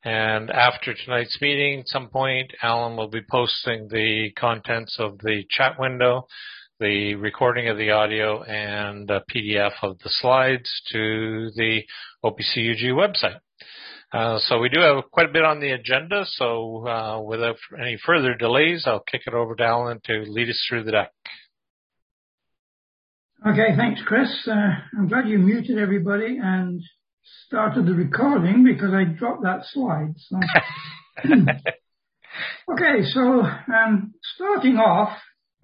And after tonight's meeting, at some point, Alan will be posting the contents of the chat window, the recording of the audio, and a PDF of the slides to the OPCUG website. So we do have quite a bit on the agenda, so without any further delays, I'll kick it over to Alan to lead us through the deck. Okay, thanks, Chris. I'm glad you muted everybody and started the recording because I dropped that slide. So. Okay, so starting off,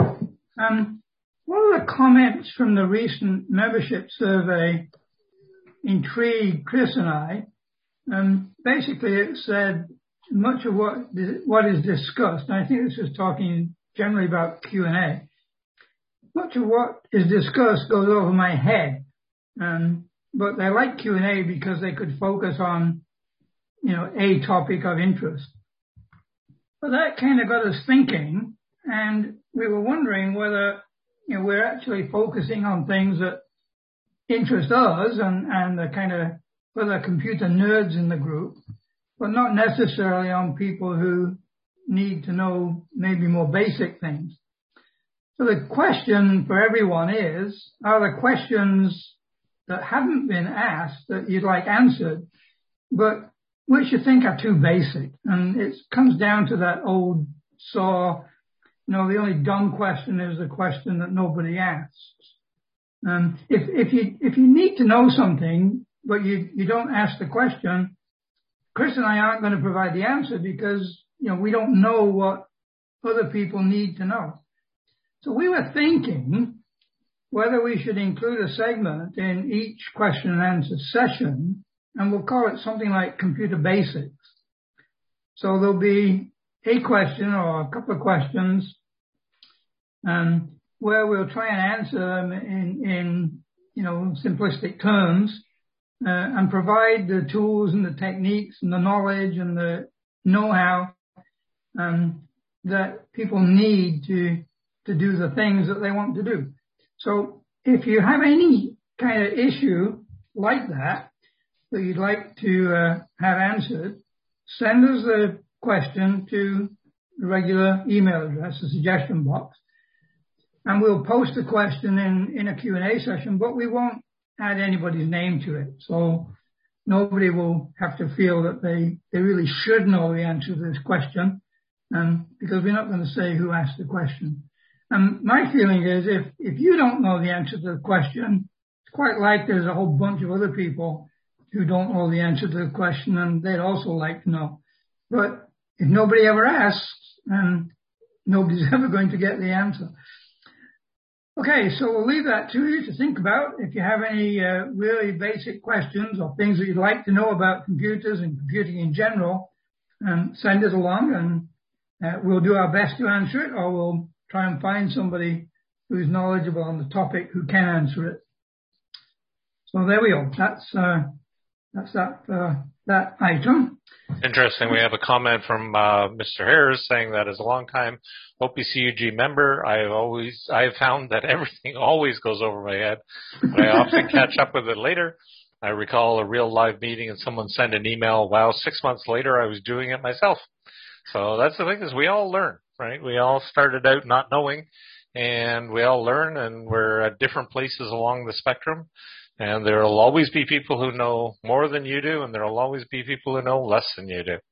one of the comments from the recent membership survey intrigued Chris and I. Basically, it said much of what is discussed, and I think this is talking generally about Q&A, much of what is discussed goes over my head. But they like Q&A because they could focus on, a topic of interest. But that kind of got us thinking, and we were wondering whether, we're actually focusing on things that interest us and the kind of other computer nerds in the group, but not necessarily on people who need to know maybe more basic things. So the question for everyone is, are there questions that haven't been asked that you'd like answered, but which you think are too basic? And it comes down to that old saw, the only dumb question is the question that nobody asks. If you need to know something, but you don't ask the question, Chris and I aren't going to provide the answer because, we don't know what other people need to know. So we were thinking whether we should include a segment in each question and answer session, and we'll call it something like Computer Basics. So there'll be a question or a couple of questions where we'll try and answer them in simplistic terms and provide the tools and the techniques and the knowledge and the know-how that people need to do the things that they want to do. So if you have any kind of issue like that you'd like to have answered, send us the question to the regular email address, the suggestion box, and we'll post the question in a Q&A session, but we won't add anybody's name to it. So nobody will have to feel that they really should know the answer to this question, because we're not going to say who asked the question. And my feeling is if you don't know the answer to the question, it's quite like there's a whole bunch of other people who don't know the answer to the question and they'd also like to know. But if nobody ever asks, nobody's ever going to get the answer. Okay, so we'll leave that to you to think about. If you have any really basic questions or things that you'd like to know about computers and computing in general, send it along and we'll do our best to answer it, or we'll try and find somebody who's knowledgeable on the topic who can answer it. So there we go. That's that item. Interesting. We have a comment from Mr. Harris saying that as a long-time OPCUG member, I have found that everything always goes over my head, but I often catch up with it later. I recall a real live meeting and someone sent an email, wow, 6 months later I was doing it myself. So that's the thing, is we all learn, right? We all started out not knowing, and we all learn, and we're at different places along the spectrum. And there will always be people who know more than you do, and there will always be people who know less than you do.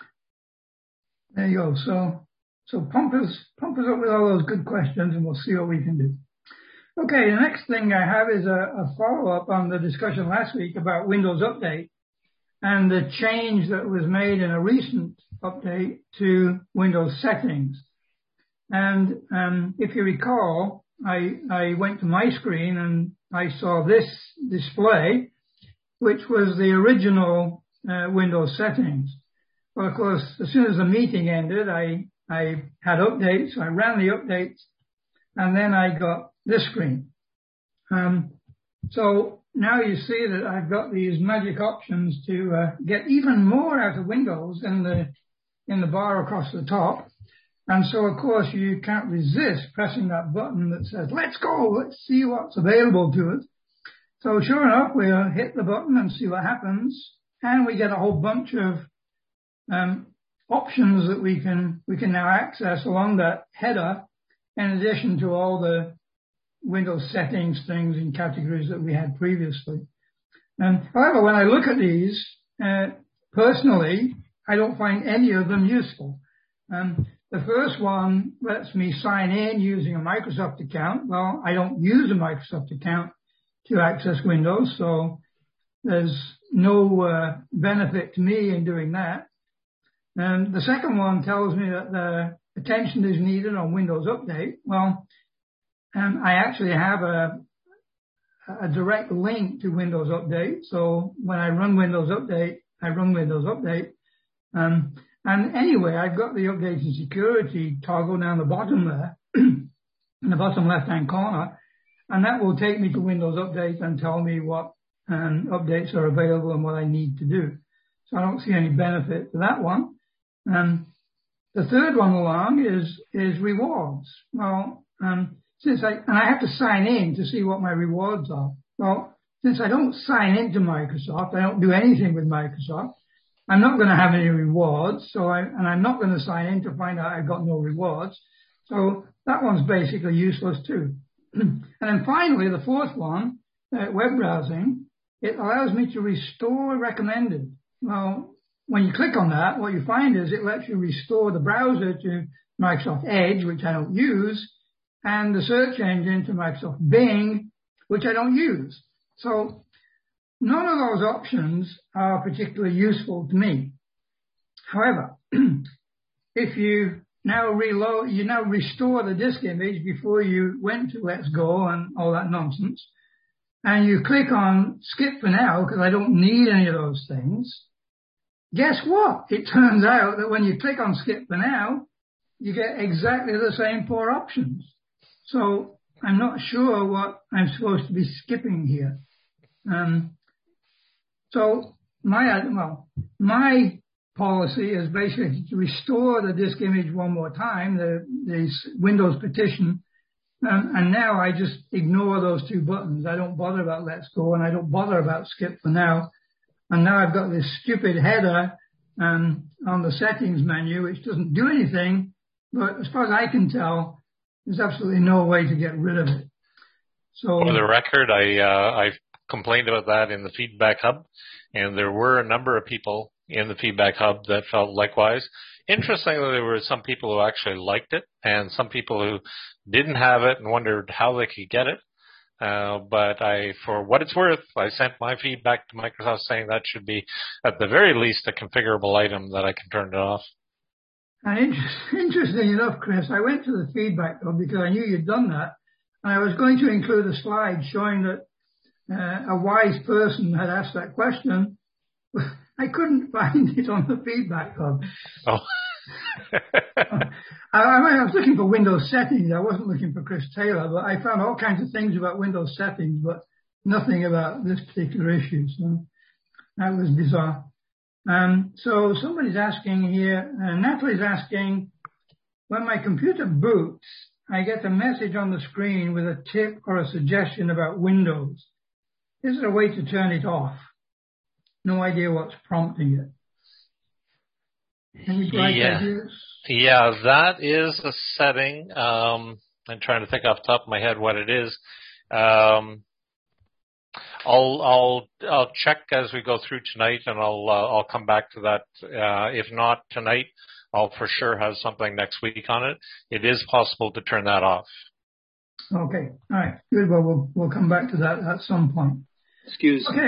There you go. So pump us up with all those good questions, and we'll see what we can do. Okay, the next thing I have is a follow-up on the discussion last week about Windows Update and the change that was made in a recent update to Windows settings. And if you recall, I went to my screen and I saw this display, which was the original Windows settings. Well, of course, as soon as the meeting ended, I had updates. I ran the updates, and then I got this screen. So now you see that I've got these magic options to get even more out of Windows in the bar across the top. And so, of course, you can't resist pressing that button that says, let's go, let's see what's available to us. So sure enough, we'll hit the button and see what happens. And we get a whole bunch of options that we can now access along that header, in addition to all the Windows settings, things, and categories that we had previously. However, when I look at these, personally, I don't find any of them useful. The first one lets me sign in using a Microsoft account. Well, I don't use a Microsoft account to access Windows, so there's no benefit to me in doing that. The second one tells me that the attention is needed on Windows Update. Well, I actually have a direct link to Windows Update. So when I run Windows Update, I run Windows Update. And anyway, I've got the update and security toggle down the bottom there, in the bottom left-hand corner, and that will take me to Windows Update and tell me what updates are available and what I need to do. So I don't see any benefit to that one. The third one along is rewards. Well, since I have to sign in to see what my rewards are. Well, since I don't sign into Microsoft, I don't do anything with Microsoft, I'm not going to have any rewards. So I'm not going to sign in to find out I've got no rewards. So that one's basically useless too. And then finally, the fourth one, web browsing, it allows me to restore recommended. Well, when you click on that, what you find is it lets you restore the browser to Microsoft Edge, which I don't use, and the search engine to Microsoft Bing, which I don't use. So none of those options are particularly useful to me. However, if you now restore the disk image before you went to Let's Go and all that nonsense, and you click on Skip for Now, because I don't need any of those things, guess what? It turns out that when you click on Skip for Now, you get exactly the same four options. So I'm not sure what I'm supposed to be skipping here. So my policy is basically to restore the disk image one more time, the Windows partition, and now I just ignore those two buttons. I don't bother about Let's Go, and I don't bother about Skip for Now. And now I've got this stupid header on the settings menu, which doesn't do anything, but as far as I can tell, there's absolutely no way to get rid of it. So, for the record, I've complained about that in the Feedback Hub, and there were a number of people in the Feedback Hub that felt likewise. Interestingly, there were some people who actually liked it, and some people who didn't have it and wondered how they could get it. But for what it's worth, I sent my feedback to Microsoft saying that should be, at the very least, a configurable item that I can turn it off. And interesting enough, Chris, I went to the Feedback Hub because I knew you'd done that, and I was going to include a slide showing that a wise person had asked that question. I couldn't find it on the Feedback Hub. Oh. I was looking for Windows settings. I wasn't looking for Chris Taylor, but I found all kinds of things about Windows settings, but nothing about this particular issue. So that was bizarre. So somebody's asking here, Natalie's asking, when my computer boots, I get a message on the screen with a tip or a suggestion about Windows. Is there a way to turn it off? No idea what's prompting it. Any bright ideas? Yeah, that is a setting. I'm trying to think off the top of my head what it is. I'll check as we go through tonight, and I'll come back to that. If not tonight, I'll for sure have something next week on it. It is possible to turn that off. Okay, all right, good. Well, we'll come back to that at some point. Excuse me,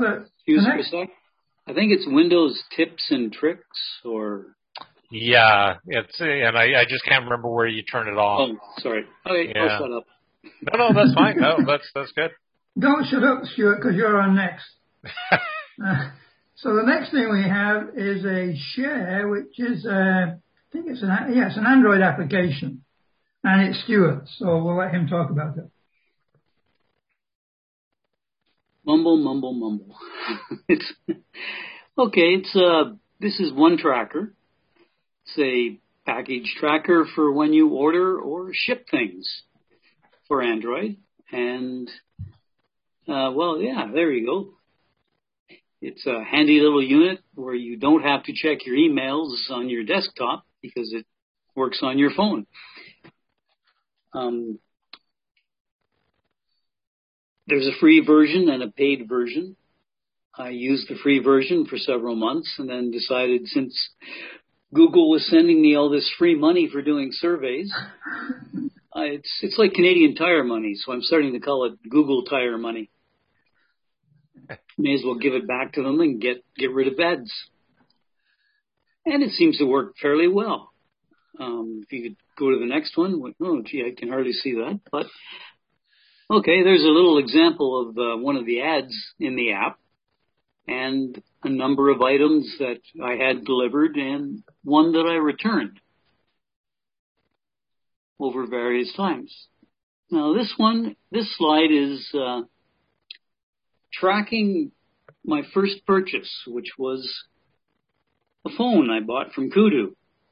I think it's Windows Tips and Tricks, or... Yeah, and I just can't remember where you turn it off. Oh, sorry. Okay, I'll shut up. No, that's fine. No, that's good. Don't shut up, Stuart, because you're on next. So the next thing we have is a share, which is, I think it's an Android application, and it's Stuart, so we'll let him talk about it. Mumble. This is One Tracker. It's a package tracker for when you order or ship things for Android. And, there you go. It's a handy little unit where you don't have to check your emails on your desktop because it works on your phone. There's a free version and a paid version. I used the free version for several months and then decided, since Google was sending me all this free money for doing surveys, it's like Canadian Tire money, so I'm starting to call it Google Tire money. May as well give it back to them and get rid of ads. And it seems to work fairly well. If you could go to the next one. Oh, gee, I can hardly see that. But, okay, there's a little example of one of the ads in the app and a number of items that I had delivered and one that I returned over various times. Now, this slide is tracking my first purchase, which was a phone I bought from Kudu.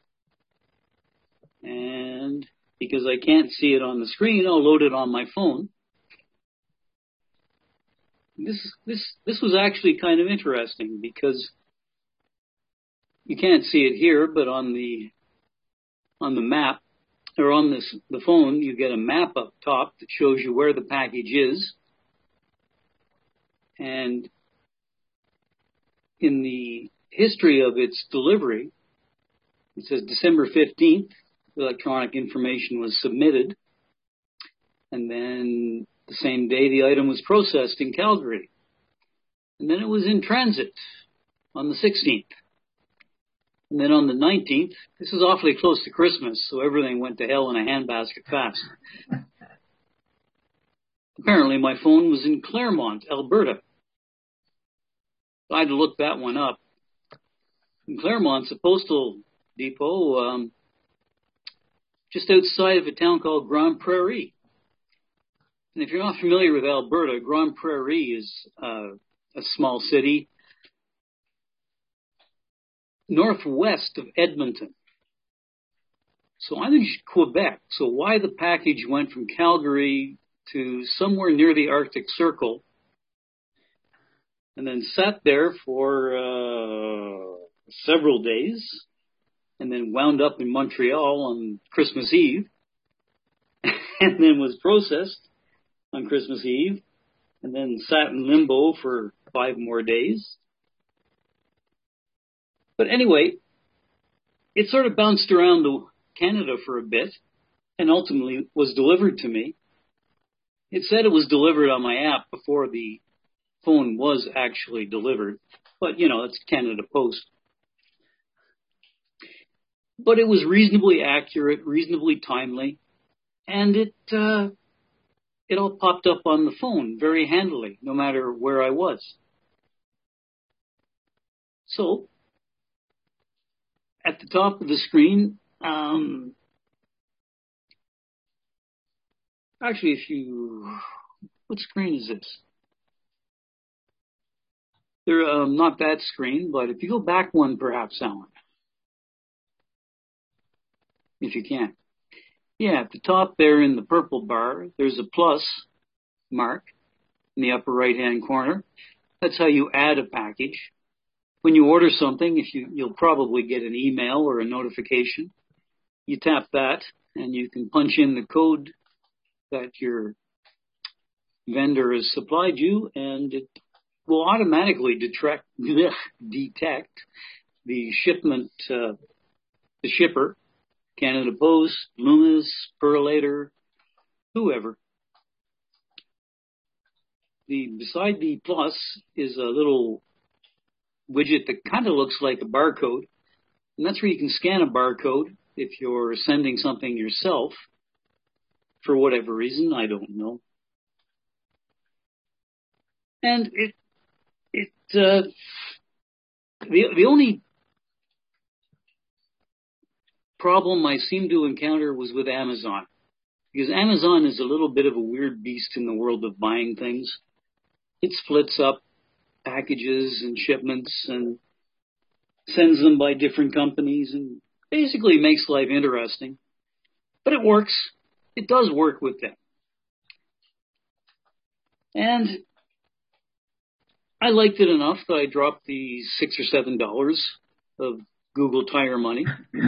And because I can't see it on the screen, I'll load it on my phone. This was actually kind of interesting because you can't see it here, but on the map or on the phone, you get a map up top that shows you where the package is. And in the history of its delivery, it says December 15th, electronic information was submitted. And then the same day, the item was processed in Calgary. And then it was in transit on the 16th. And then on the 19th, this is awfully close to Christmas, so everything went to hell in a handbasket fast. Apparently, my phone was in Claremont, Alberta. I had to look that one up. In Claremont's a postal depot just outside of a town called Grande Prairie. And if you're not familiar with Alberta, Grande Prairie is a small city northwest of Edmonton. So I'm in Quebec. So why the package went from Calgary to somewhere near the Arctic Circle and then sat there for several days and then wound up in Montreal on Christmas Eve and then was processed on Christmas Eve and then sat in limbo for 5 more days. But anyway, it sort of bounced around Canada for a bit and ultimately was delivered to me. It said it was delivered on my app before the phone was actually delivered. But, it's Canada Post. But it was reasonably accurate, reasonably timely, and it all popped up on the phone very handily, no matter where I was. So, at the top of the screen, actually, what screen is this? Not that screen, but if you go back one, perhaps, Alan. If you can. Yeah, at the top there in the purple bar, there's a plus mark in the upper right-hand corner. That's how you add a package. When you order something, you'll probably get an email or a notification. You tap that, and you can punch in the code that your vendor has supplied you, and it will automatically detect the shipment, the shipper, Canada Post, Loomis, Purolator, whoever. Beside the plus is a little widget that kind of looks like a barcode, and that's where you can scan a barcode if you're sending something yourself for whatever reason, I don't know. And the only problem I seem to encounter was with Amazon, because Amazon is a little bit of a weird beast in the world of buying things. It splits up packages and shipments and sends them by different companies and basically makes life interesting. But it works. It does work with them. And I liked it enough that I dropped the $6 or $7 of Google Tire Money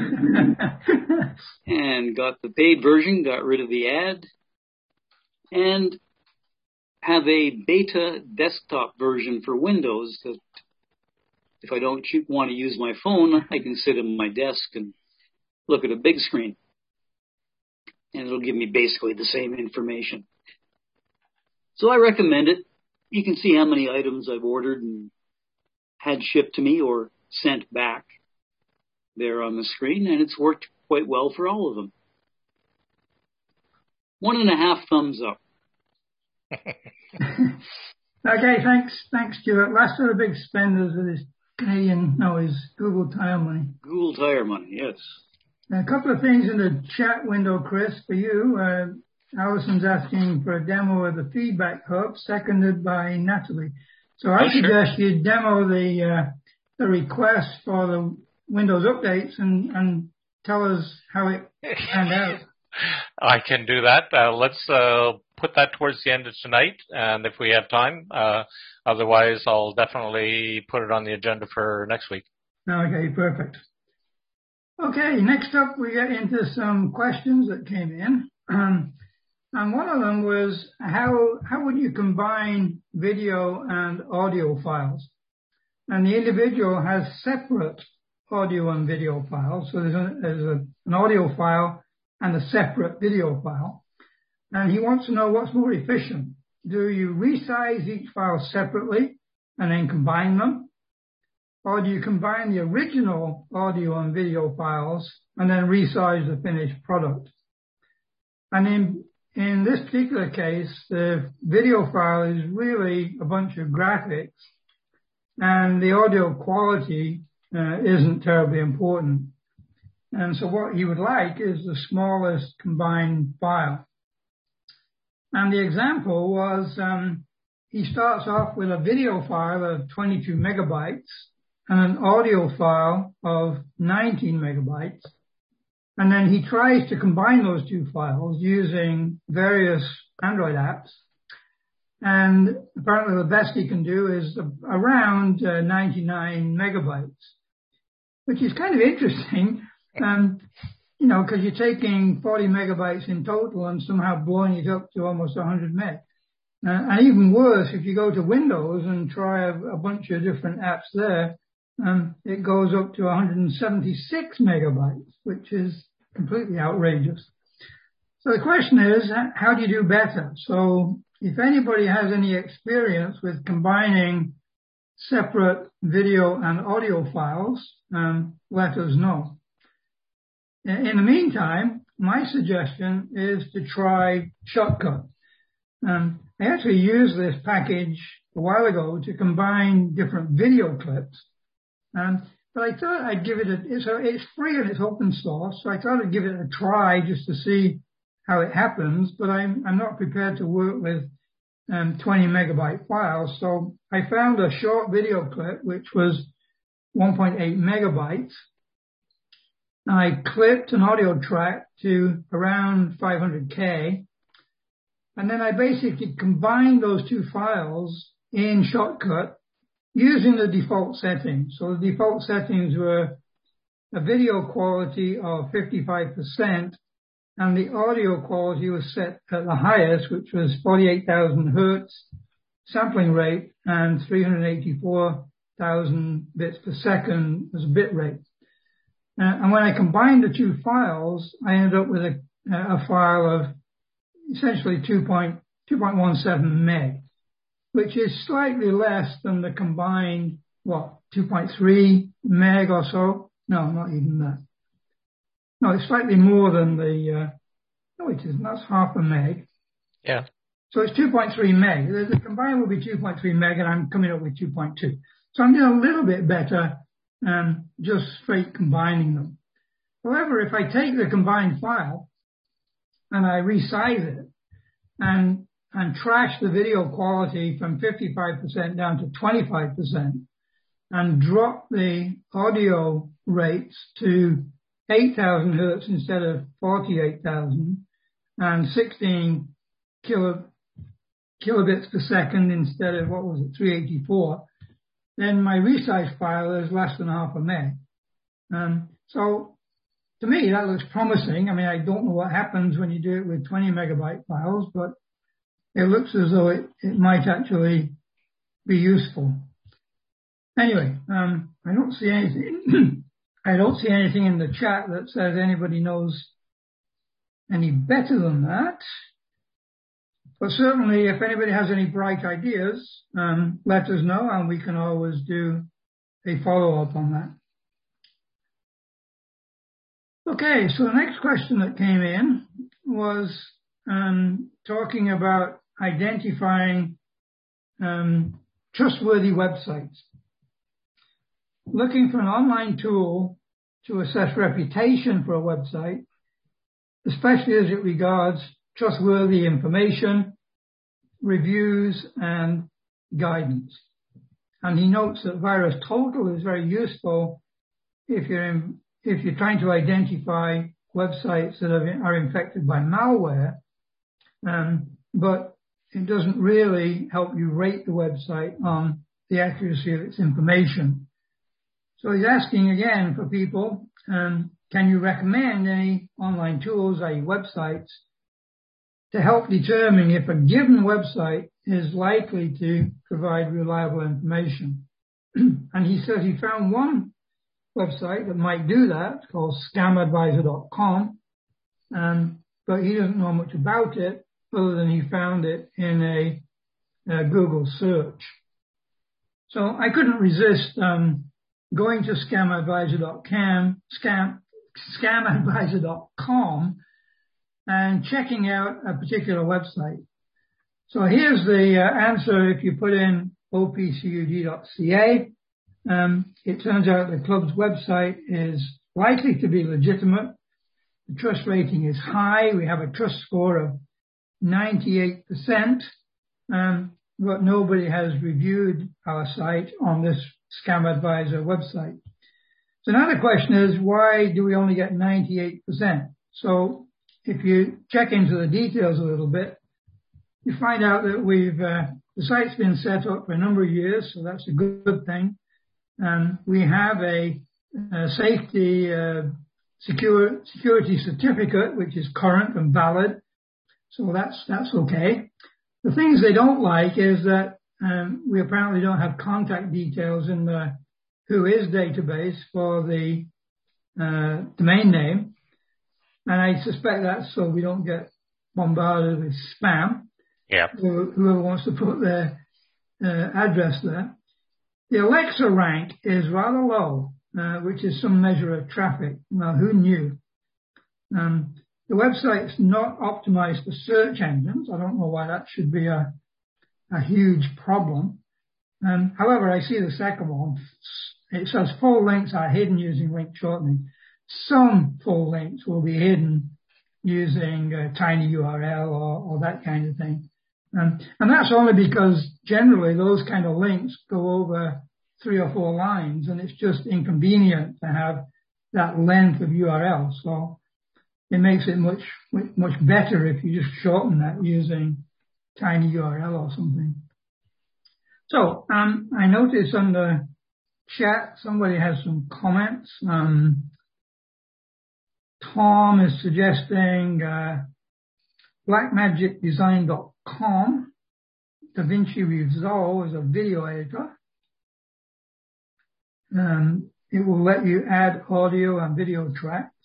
and got the paid version, got rid of the ad, and have a beta desktop version for Windows that if I don't want to use my phone, I can sit at my desk and look at a big screen. And it'll give me basically the same information. So I recommend it. You can see how many items I've ordered and had shipped to me or sent back there on the screen, and it's worked quite well for all of them. 1.5 thumbs up. Okay, thanks, Stuart. Last of the big spenders with his his Google Tire Money. Google Tire Money, yes. A couple of things in the chat window, Chris, for you. Allison's asking for a demo of the Feedback Hub, seconded by Natalie. So I suggest you demo the request for the Windows updates and tell us how it panned out. I can do that. Let's put that towards the end of tonight, and if we have time. Otherwise, I'll definitely put it on the agenda for next week. Okay, perfect. Okay, next up we get into some questions that came in. And one of them was, how would you combine video and audio files? And the individual has separate audio and video files. So there's an audio file and a separate video file. And he wants to know what's more efficient. Do you resize each file separately and then combine them? Or do you combine the original audio and video files and then resize the finished product? And in this particular case, the video file is really a bunch of graphics, and the audio quality isn't terribly important. And so what he would like is the smallest combined file. And the example was he starts off with a video file of 22 megabytes and an audio file of 19 megabytes. And then he tries to combine those two files using various Android apps. And apparently the best he can do is around 99 megabytes, which is kind of interesting, because you're taking 40 megabytes in total and somehow blowing it up to almost 100 meg. And even worse, if you go to Windows and try a bunch of different apps there, it goes up to 176 megabytes, which is completely outrageous. So the question is, how do you do better? So if anybody has any experience with combining separate video and audio files, let us know. In the meantime, my suggestion is to try Shotcut. I actually used this package a while ago to combine different video clips. But I thought I'd give it it's free and it's open source, so I thought I'd give it a try just to see how it happens, but I'm not prepared to work with 20 megabyte files. So I found a short video clip, which was 1.8 megabytes. I clipped an audio track to around 500K. And then I basically combined those two files in Shotcut using the default settings. So the default settings were a video quality of 55%, and the audio quality was set at the highest, which was 48,000 hertz sampling rate and 384,000 bits per second as a bit rate. And when I combined the two files, I ended up with a file of essentially 2.17 meg, which is slightly less than the combined, 2.3 meg or so? No, not even that. No, it's slightly more than no, it isn't. That's half a meg. Yeah. So it's 2.3 meg. The combined will be 2.3 meg, and I'm coming up with 2.2. So I'm doing a little bit better just straight combining them. However, if I take the combined file and I resize it and trash the video quality from 55% down to 25% and drop the audio rates to 8,000 hertz instead of 48,000 and 16 kilobits per second instead of, 384, then my resize file is less than half a meg. So to me, that looks promising. I mean, I don't know what happens when you do it with 20 megabyte files, but it looks as though it might actually be useful. Anyway, I don't see anything. I don't see anything in the chat that says anybody knows any better than that. But certainly, if anybody has any bright ideas, let us know, and we can always do a follow-up on that. Okay, so the next question that came in was talking about identifying trustworthy websites. Looking for an online tool to assess reputation for a website, especially as it regards trustworthy information, reviews, and guidance. And he notes that VirusTotal is very useful if you're trying to identify websites that are infected by malware, but it doesn't really help you rate the website on the accuracy of its information. So he's asking again for people, can you recommend any online tools, i.e. websites, to help determine if a given website is likely to provide reliable information? And he says he found one website that might do that, called scamadvisor.com, but he doesn't know much about it other than he found it in a Google search. So I couldn't resist going to scamadvisor.com and checking out a particular website. So here's the answer if you put in opcug.ca. It turns out the club's website is likely to be legitimate. The trust rating is high. We have a trust score of 98%, but nobody has reviewed our site on this Scam Advisor website. So now the question is, why do we only get 98%? So if you check into the details a little bit, you find out that the site's been set up for a number of years, so that's a good thing. We have a safety security certificate, which is current and valid, so that's okay. The things they don't like is that we apparently don't have contact details in the Whois database for the domain name, and I suspect that's so we don't get bombarded with spam. Yeah. Whoever wants to put their address there. The Alexa rank is rather low, which is some measure of traffic. Now, who knew? The website's not optimized for search engines. I don't know why that should be a huge problem. However, I see the second one. It says full links are hidden using link shortening. Some full links will be hidden using tinyURL or that kind of thing. And that's only because generally those kind of links go over 3 or 4 lines, and it's just inconvenient to have that length of URL. So it makes it much better if you just shorten that using tinyURL or something. So I noticed on the chat somebody has some comments. Tom is suggesting blackmagicdesign.com. DaVinci Resolve is a video editor. It will let you add audio and video tracks.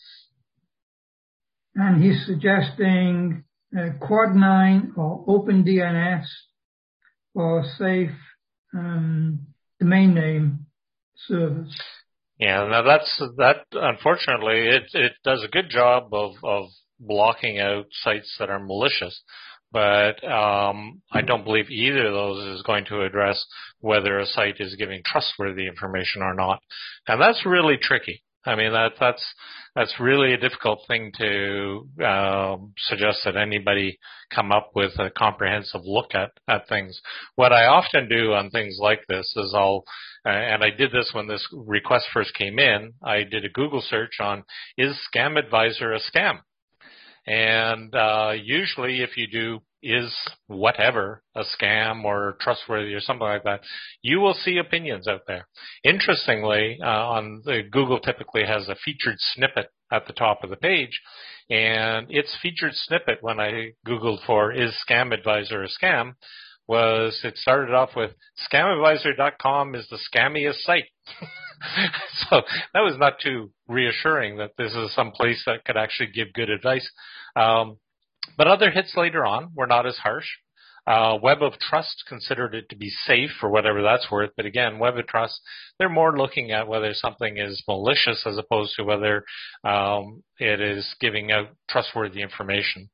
And he's suggesting Quad9 or OpenDNS for safe domain name servers. Yeah, now that unfortunately it does a good job of blocking out sites that are malicious, but I don't believe either of those is going to address whether a site is giving trustworthy information or not, and that's really tricky. I mean, that's really a difficult thing to suggest that anybody come up with a comprehensive look at things. What I often do on things like this is and I did this when this request first came in, I did a Google search on, is Scam Advisor a scam? And usually if you do is whatever, a scam or trustworthy or something like that, you will see opinions out there. Interestingly, Google typically has a featured snippet at the top of the page, and its featured snippet, when I Googled for is Scam Advisor a scam, it started off with scamadvisor.com is the scammiest site. So that was not too reassuring that this is some place that could actually give good advice. But other hits later on were not as harsh. Web of Trust considered it to be safe for whatever that's worth. But again, Web of Trust, they're more looking at whether something is malicious as opposed to whether it is giving out trustworthy information.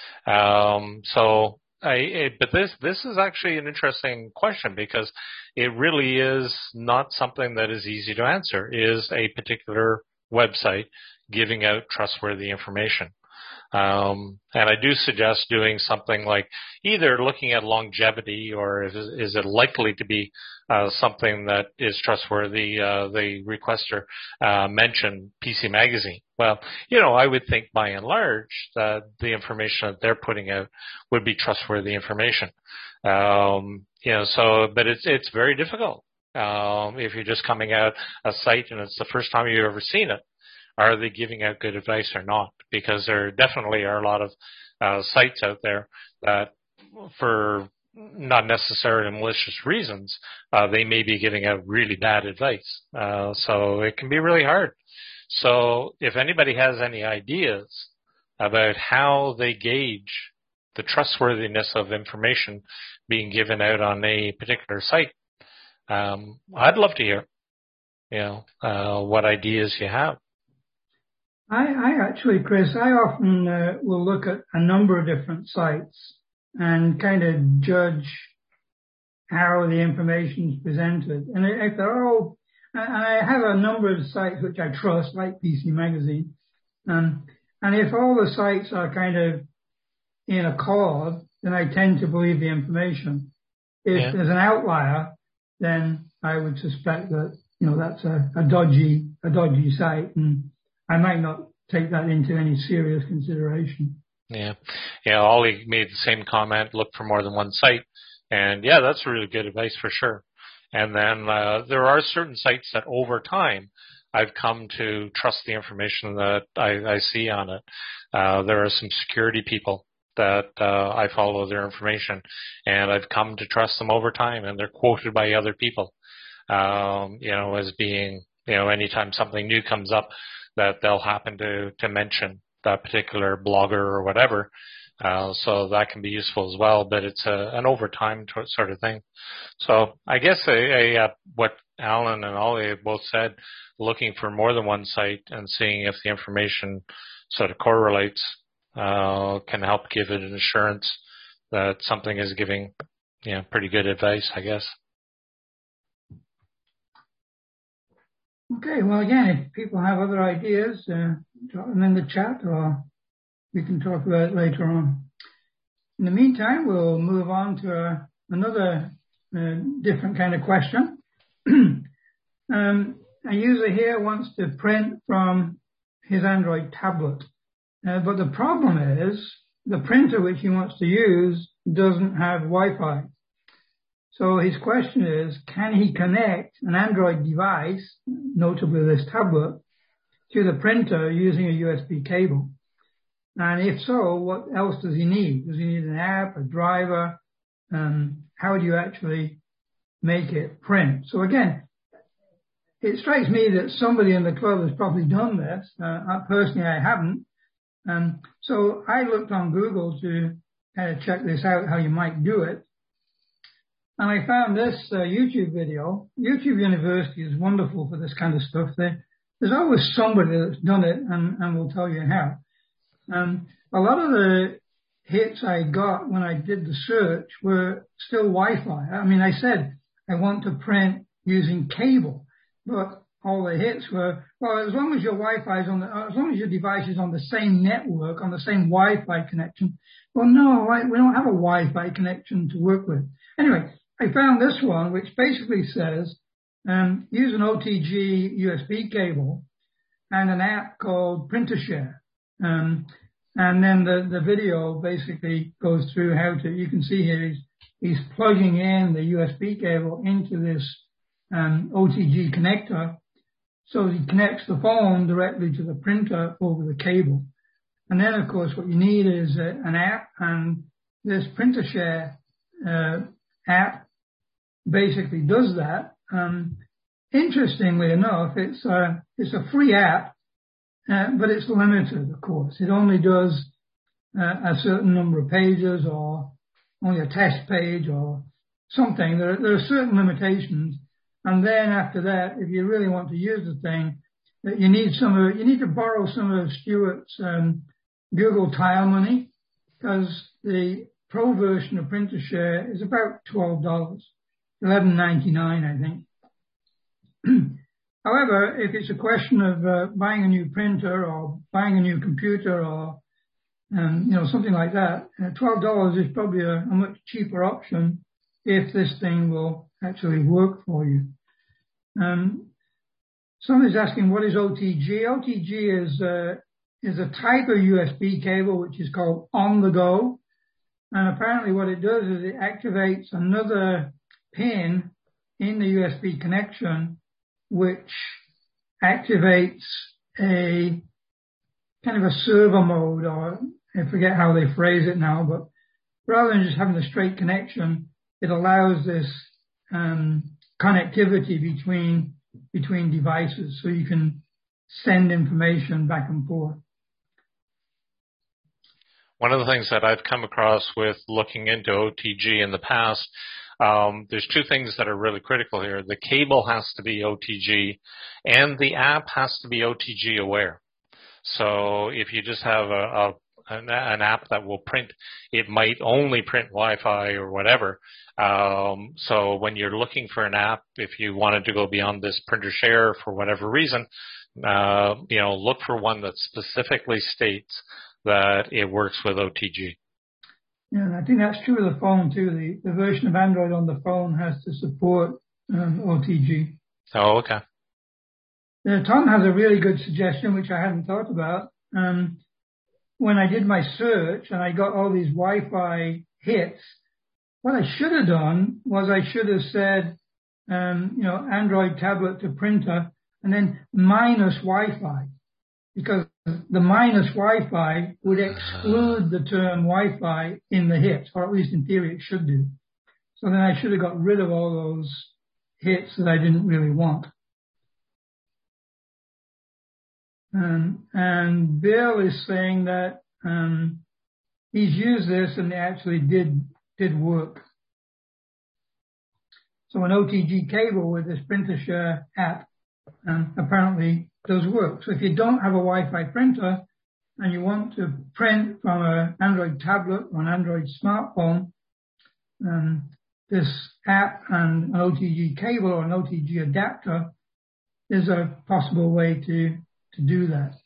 But this is actually an interesting question because it really is not something that is easy to answer. Is a particular website giving out trustworthy information? And I do suggest doing something like either looking at longevity or is it likely to be something that is trustworthy. The requester mentioned PC Magazine. Well, I would think by and large that the information that they're putting out would be trustworthy information. But it's very difficult. If you're just coming out a site and it's the first time you've ever seen it, are they giving out good advice or not? Because there definitely are a lot of sites out there that, for not necessarily malicious reasons, they may be giving out really bad advice. So it can be really hard. So if anybody has any ideas about how they gauge the trustworthiness of information being given out on a particular site, I'd love to hear, what ideas you have. I actually, Chris, I often will look at a number of different sites and kind of judge how the information is presented. And if they're all, I have a number of sites which I trust, like PC Magazine, and if all the sites are kind of in accord, then I tend to believe the information. If there's an outlier, then I would suspect that, that's a dodgy site, and I might not take that into any serious consideration. Yeah, Ollie made the same comment, look for more than one site. And that's really good advice for sure. And then there are certain sites that over time I've come to trust the information that I see on it. There are some security people that I follow their information, and I've come to trust them over time, and they're quoted by other people, as being, anytime something new comes up, that they'll happen to mention that particular blogger or whatever. So that can be useful as well, but it's an overtime sort of thing. So I guess what Alan and Ollie have both said, looking for more than one site and seeing if the information sort of correlates, can help give it an assurance that something is giving, pretty good advice, I guess. Okay, well, again, if people have other ideas, drop them in the chat or we can talk about it later on. In the meantime, we'll move on to another different kind of question. A user here wants to print from his Android tablet, but the problem is the printer which he wants to use doesn't have Wi-Fi. So his question is, can he connect an Android device, notably this tablet, to the printer using a USB cable? And if so, what else does he need? Does he need an app, a driver? How do you actually make it print? So again, it strikes me that somebody in the club has probably done this. Personally, I haven't. So I looked on Google to kind of check this out, how you might do it. And I found this YouTube video. YouTube University is wonderful for this kind of stuff. There's always somebody that's done it and will tell you how. A lot of the hits I got when I did the search were still Wi-Fi. I mean, I said I want to print using cable, but all the hits were, well, as long as your Wi-Fi is as long as your device is on the same network, on the same Wi-Fi connection. Well, no, we don't have a Wi-Fi connection to work with. Anyway, I found this one, which basically says, use an OTG USB cable and an app called PrinterShare. And then the video basically goes through how to, you can see here, he's plugging in the USB cable into this OTG connector. So he connects the phone directly to the printer over the cable. And then, of course, what you need is an app, and this PrinterShare app basically does that. Interestingly enough, it's a free app, but it's limited, of course. It only does a certain number of pages, or only a test page or something. There are certain limitations. And then after that, if you really want to use the thing, you need to borrow some of Stuart's Google Tile money, because the pro version of PrinterShare is about $12, $11.99, I think. However, if it's a question of buying a new printer or buying a new computer or something like that, $12 is probably a much cheaper option if this thing will actually work for you. Somebody's asking, what is OTG? OTG is a type of USB cable which is called on the go. And apparently what it does is it activates another pin in the USB connection, which activates a kind of a server mode, or I forget how they phrase it now, but rather than just having a straight connection, it allows this connectivity between devices, so you can send information back and forth. One of the things that I've come across with looking into OTG in the past, there's two things that are really critical here. The cable has to be OTG, and the app has to be OTG aware. So if you just have an app that will print, it might only print Wi-Fi or whatever. So when you're looking for an app, if you wanted to go beyond this PrinterShare for whatever reason, look for one that specifically states that it works with OTG. Yeah, I think that's true of the phone too. The version of Android on the phone has to support OTG. Oh, okay. Tom has a really good suggestion, which I hadn't thought about. When I did my search and I got all these Wi-Fi hits, what I should have done was I should have said, Android tablet to printer, and then minus Wi-Fi, because the minus Wi-Fi would exclude the term Wi-Fi in the hits, or at least in theory it should do. So then I should have got rid of all those hits that I didn't really want. And Bill is saying that he's used this and it actually did work. So an OTG cable with this PrinterShare app apparently does work. So if you don't have a Wi-Fi printer and you want to print from an Android tablet or an Android smartphone, this app and an OTG cable or an OTG adapter is a possible way to do that.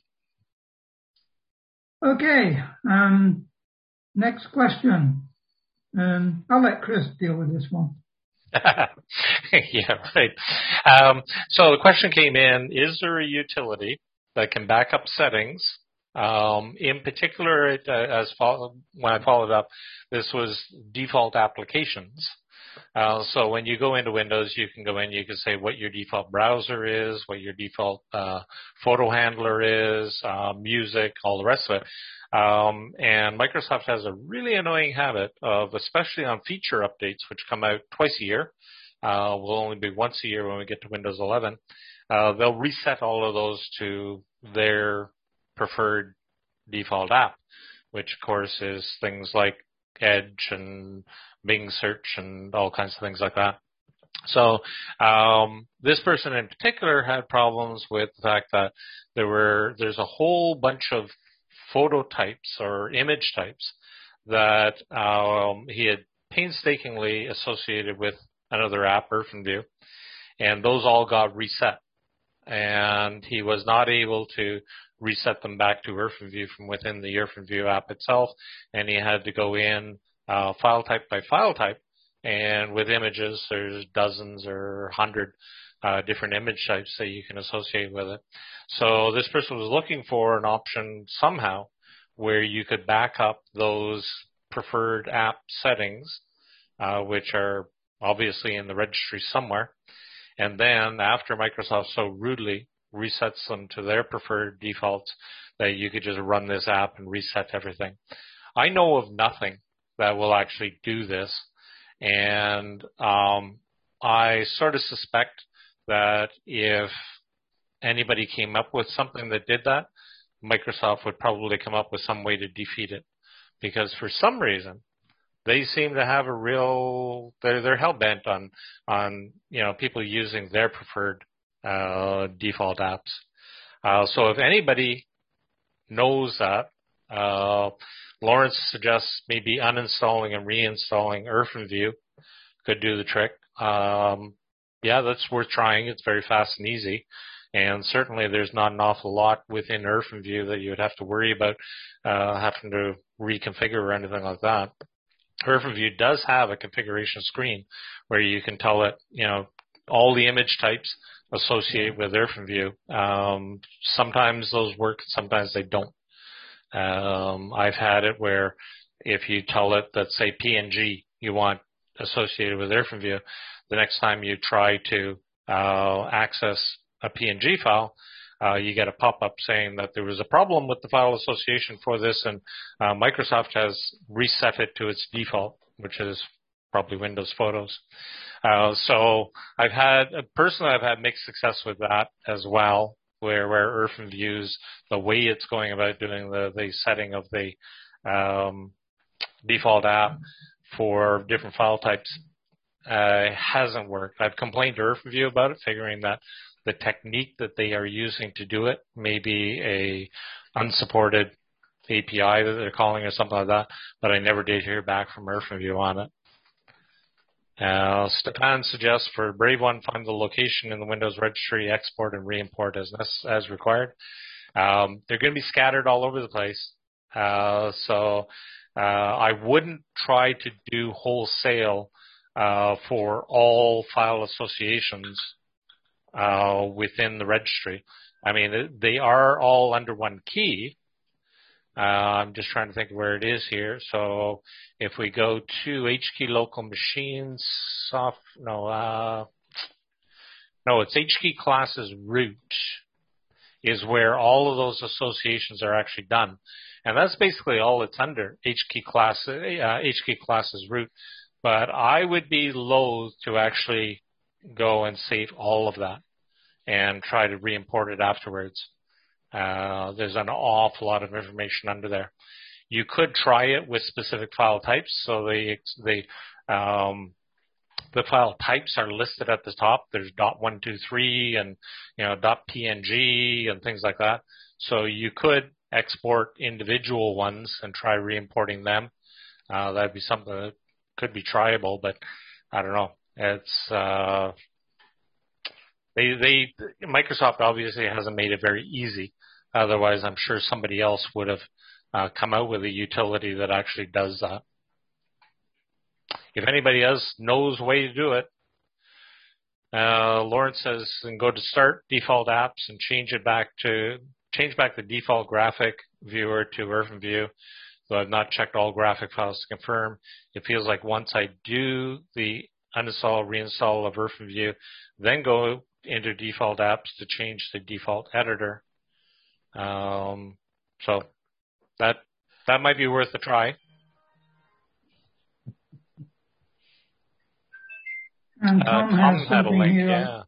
Okay, next question. I'll let Chris deal with this one. Yeah, right. So the question came in, is there a utility that can back up settings? In particular, when I followed up, this was default applications. So when you go into Windows, you can go in, you can say what your default browser is, what your default photo handler is, music, all the rest of it. And Microsoft has a really annoying habit of, especially on feature updates, which come out twice a year, will only be once a year when we get to Windows 11, they'll reset all of those to their preferred default app, which of course is things like Edge and Bing search and all kinds of things like that. So this person in particular had problems with the fact that there's a whole bunch of photo types or image types that he had painstakingly associated with another app, OrphanView, and those all got reset. And he was not able to reset them back to OrphanView from within the OrphanView app itself, and he had to go in file type by file type, and with images, there's dozens or 100 different image types that you can associate with it. So this person was looking for an option somehow where you could back up those preferred app settings, which are obviously in the registry somewhere. And then after Microsoft so rudely resets them to their preferred defaults, that you could just run this app and reset everything. I know of nothing that will actually do this. And I sort of suspect that if anybody came up with something that did that, Microsoft would probably come up with some way to defeat it. Because for some reason, they seem to have they're hell-bent on people using their preferred default apps. So if anybody knows that, Lawrence suggests maybe uninstalling and reinstalling OrphanView could do the trick. Yeah, that's worth trying. It's very fast and easy. And certainly there's not an awful lot within OrphanView that you would have to worry about having to reconfigure or anything like that. OrphanView does have a configuration screen where you can tell it, all the image types associated with OrphanView. Sometimes those work, sometimes they don't. I've had it where if you tell it that, say, PNG you want associated with OrphanView, the next time you try to access a PNG file, you get a pop-up saying that there was a problem with the file association for this, and Microsoft has reset it to its default, which is probably Windows Photos. So I've had mixed success with that as well, where OrphanView's, the way it's going about doing the setting of the default app for different file types hasn't worked. I've complained to OrphanView about it, figuring that the technique that they are using to do it may be a unsupported API that they're calling or something like that, but I never did hear back from OrphanView on it. Stepan suggests for Brave One, find the location in the Windows registry, export and re-import as required. They're going to be scattered all over the place. So I wouldn't try to do wholesale for all file associations within the registry. I mean, they are all under one key. I'm just trying to think where it is here. So if we go to HKey local machines, it's HKey classes root is where all of those associations are actually done. And that's basically all it's under, HKey classes root. But I would be loath to actually go and save all of that and try to re-import it afterwards. There's an awful lot of information under there. You could try it with specific file types. So the file types are listed at the top. There's .123 and .png and things like that. So you could export individual ones and try re-importing them. That'd be something that could be tryable, but I don't know. It's Microsoft obviously hasn't made it very easy. Otherwise, I'm sure somebody else would have come out with a utility that actually does that. If anybody else knows a way to do it, Lawrence says, and go to Start, Default Apps, and change back the default graphic viewer to OrphanView. So I've not checked all graphic files to confirm. It feels like once I do the uninstall, reinstall of OrphanView, then go into default apps to change the default editor. So that might be worth a try. And Tom had a link, yeah.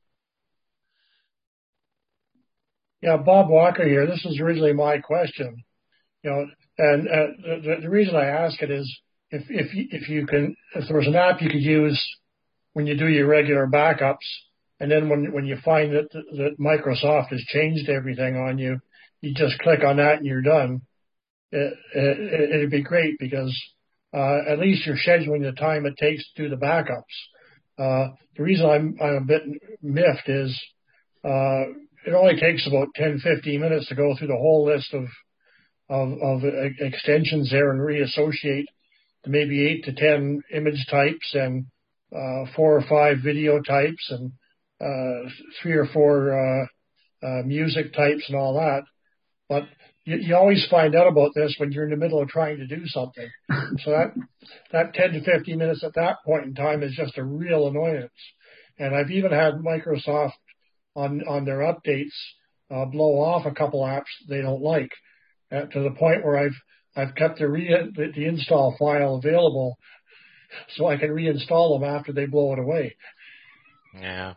Yeah, Bob Walker here. This is originally my question. And the reason I ask it is if there was an app you could use when you do your regular backups, and then when you find that Microsoft has changed everything on you, you just click on that and you're done. It'd be great because at least you're scheduling the time it takes to do the backups. The reason I'm a bit miffed is it only takes about 10-15 minutes to go through the whole list of extensions there and reassociate to maybe 8 to 10 image types and 4 or 5 video types and 3 or 4 music types and all that. But you always find out about this when you're in the middle of trying to do something. So that 10 to 15 minutes at that point in time is just a real annoyance. And I've even had Microsoft on their updates blow off a couple apps they don't like, to the point where I've kept the install file available so I can reinstall them after they blow it away. Yeah.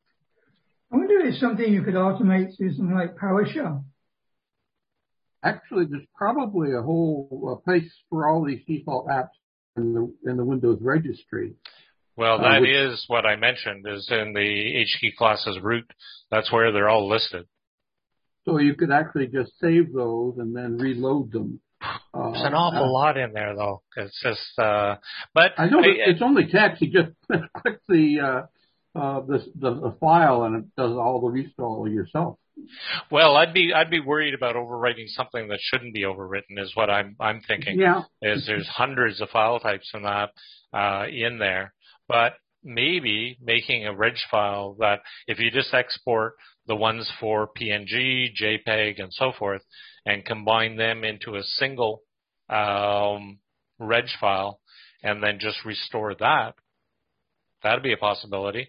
I wonder if it's something you could automate through something like PowerShell. Actually, there's probably a whole place for all these default apps in the Windows registry. Well, that is what I mentioned, is in the HKey classes root. That's where they're all listed. So you could actually just save those and then reload them. There's an awful lot in there, though. It's just, but I know it's only text. You just click the file and it does all the restore yourself. Well, I'd be worried about overwriting something that shouldn't be overwritten, is what I'm thinking. Yeah. Is there's hundreds of file types in that in there, but maybe making a reg file that if you just export the ones for PNG, JPEG, and so forth, and combine them into a single reg file, and then just restore that, that'd be a possibility.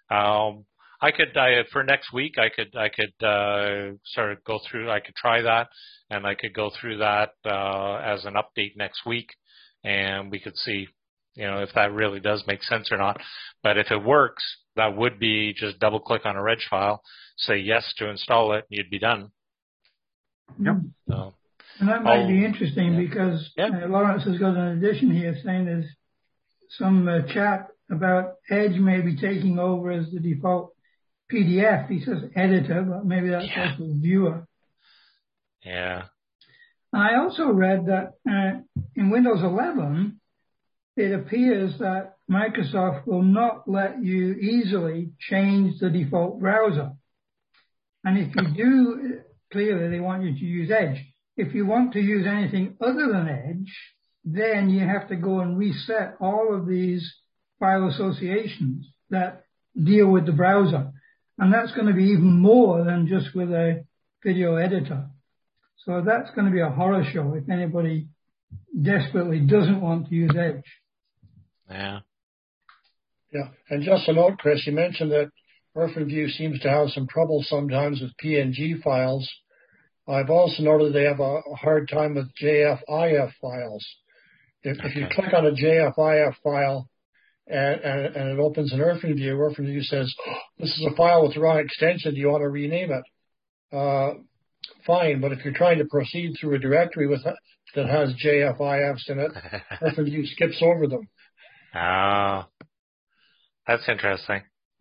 I could for next week. I could sort of go through. I could try that, and I could go through that as an update next week, and we could see, if that really does make sense or not. But if it works, that would be just double click on a reg file, say yes to install it, and you'd be done. Yep. So, and that might be interesting because Lawrence has got an addition here saying there's some chat about Edge maybe taking over as the default PDF. He says editor, but maybe that's also viewer. Yeah. I also read that in Windows 11, it appears that Microsoft will not let you easily change the default browser. And if you do, clearly they want you to use Edge. If you want to use anything other than Edge, then you have to go and reset all of these file associations that deal with the browser. And that's going to be even more than just with a video editor. So that's going to be a horror show if anybody desperately doesn't want to use Edge. Yeah. Yeah. And just a note, Chris, you mentioned that OrphanView seems to have some trouble sometimes with PNG files. I've also noted they have a hard time with JFIF files. If you click on a JFIF file and it opens an OrphanView says, this is a file with the wrong extension. Do you want to rename it? Fine. But if you're trying to proceed through a directory that has JFIFs in it, OrphanView skips over them. Oh, that's interesting.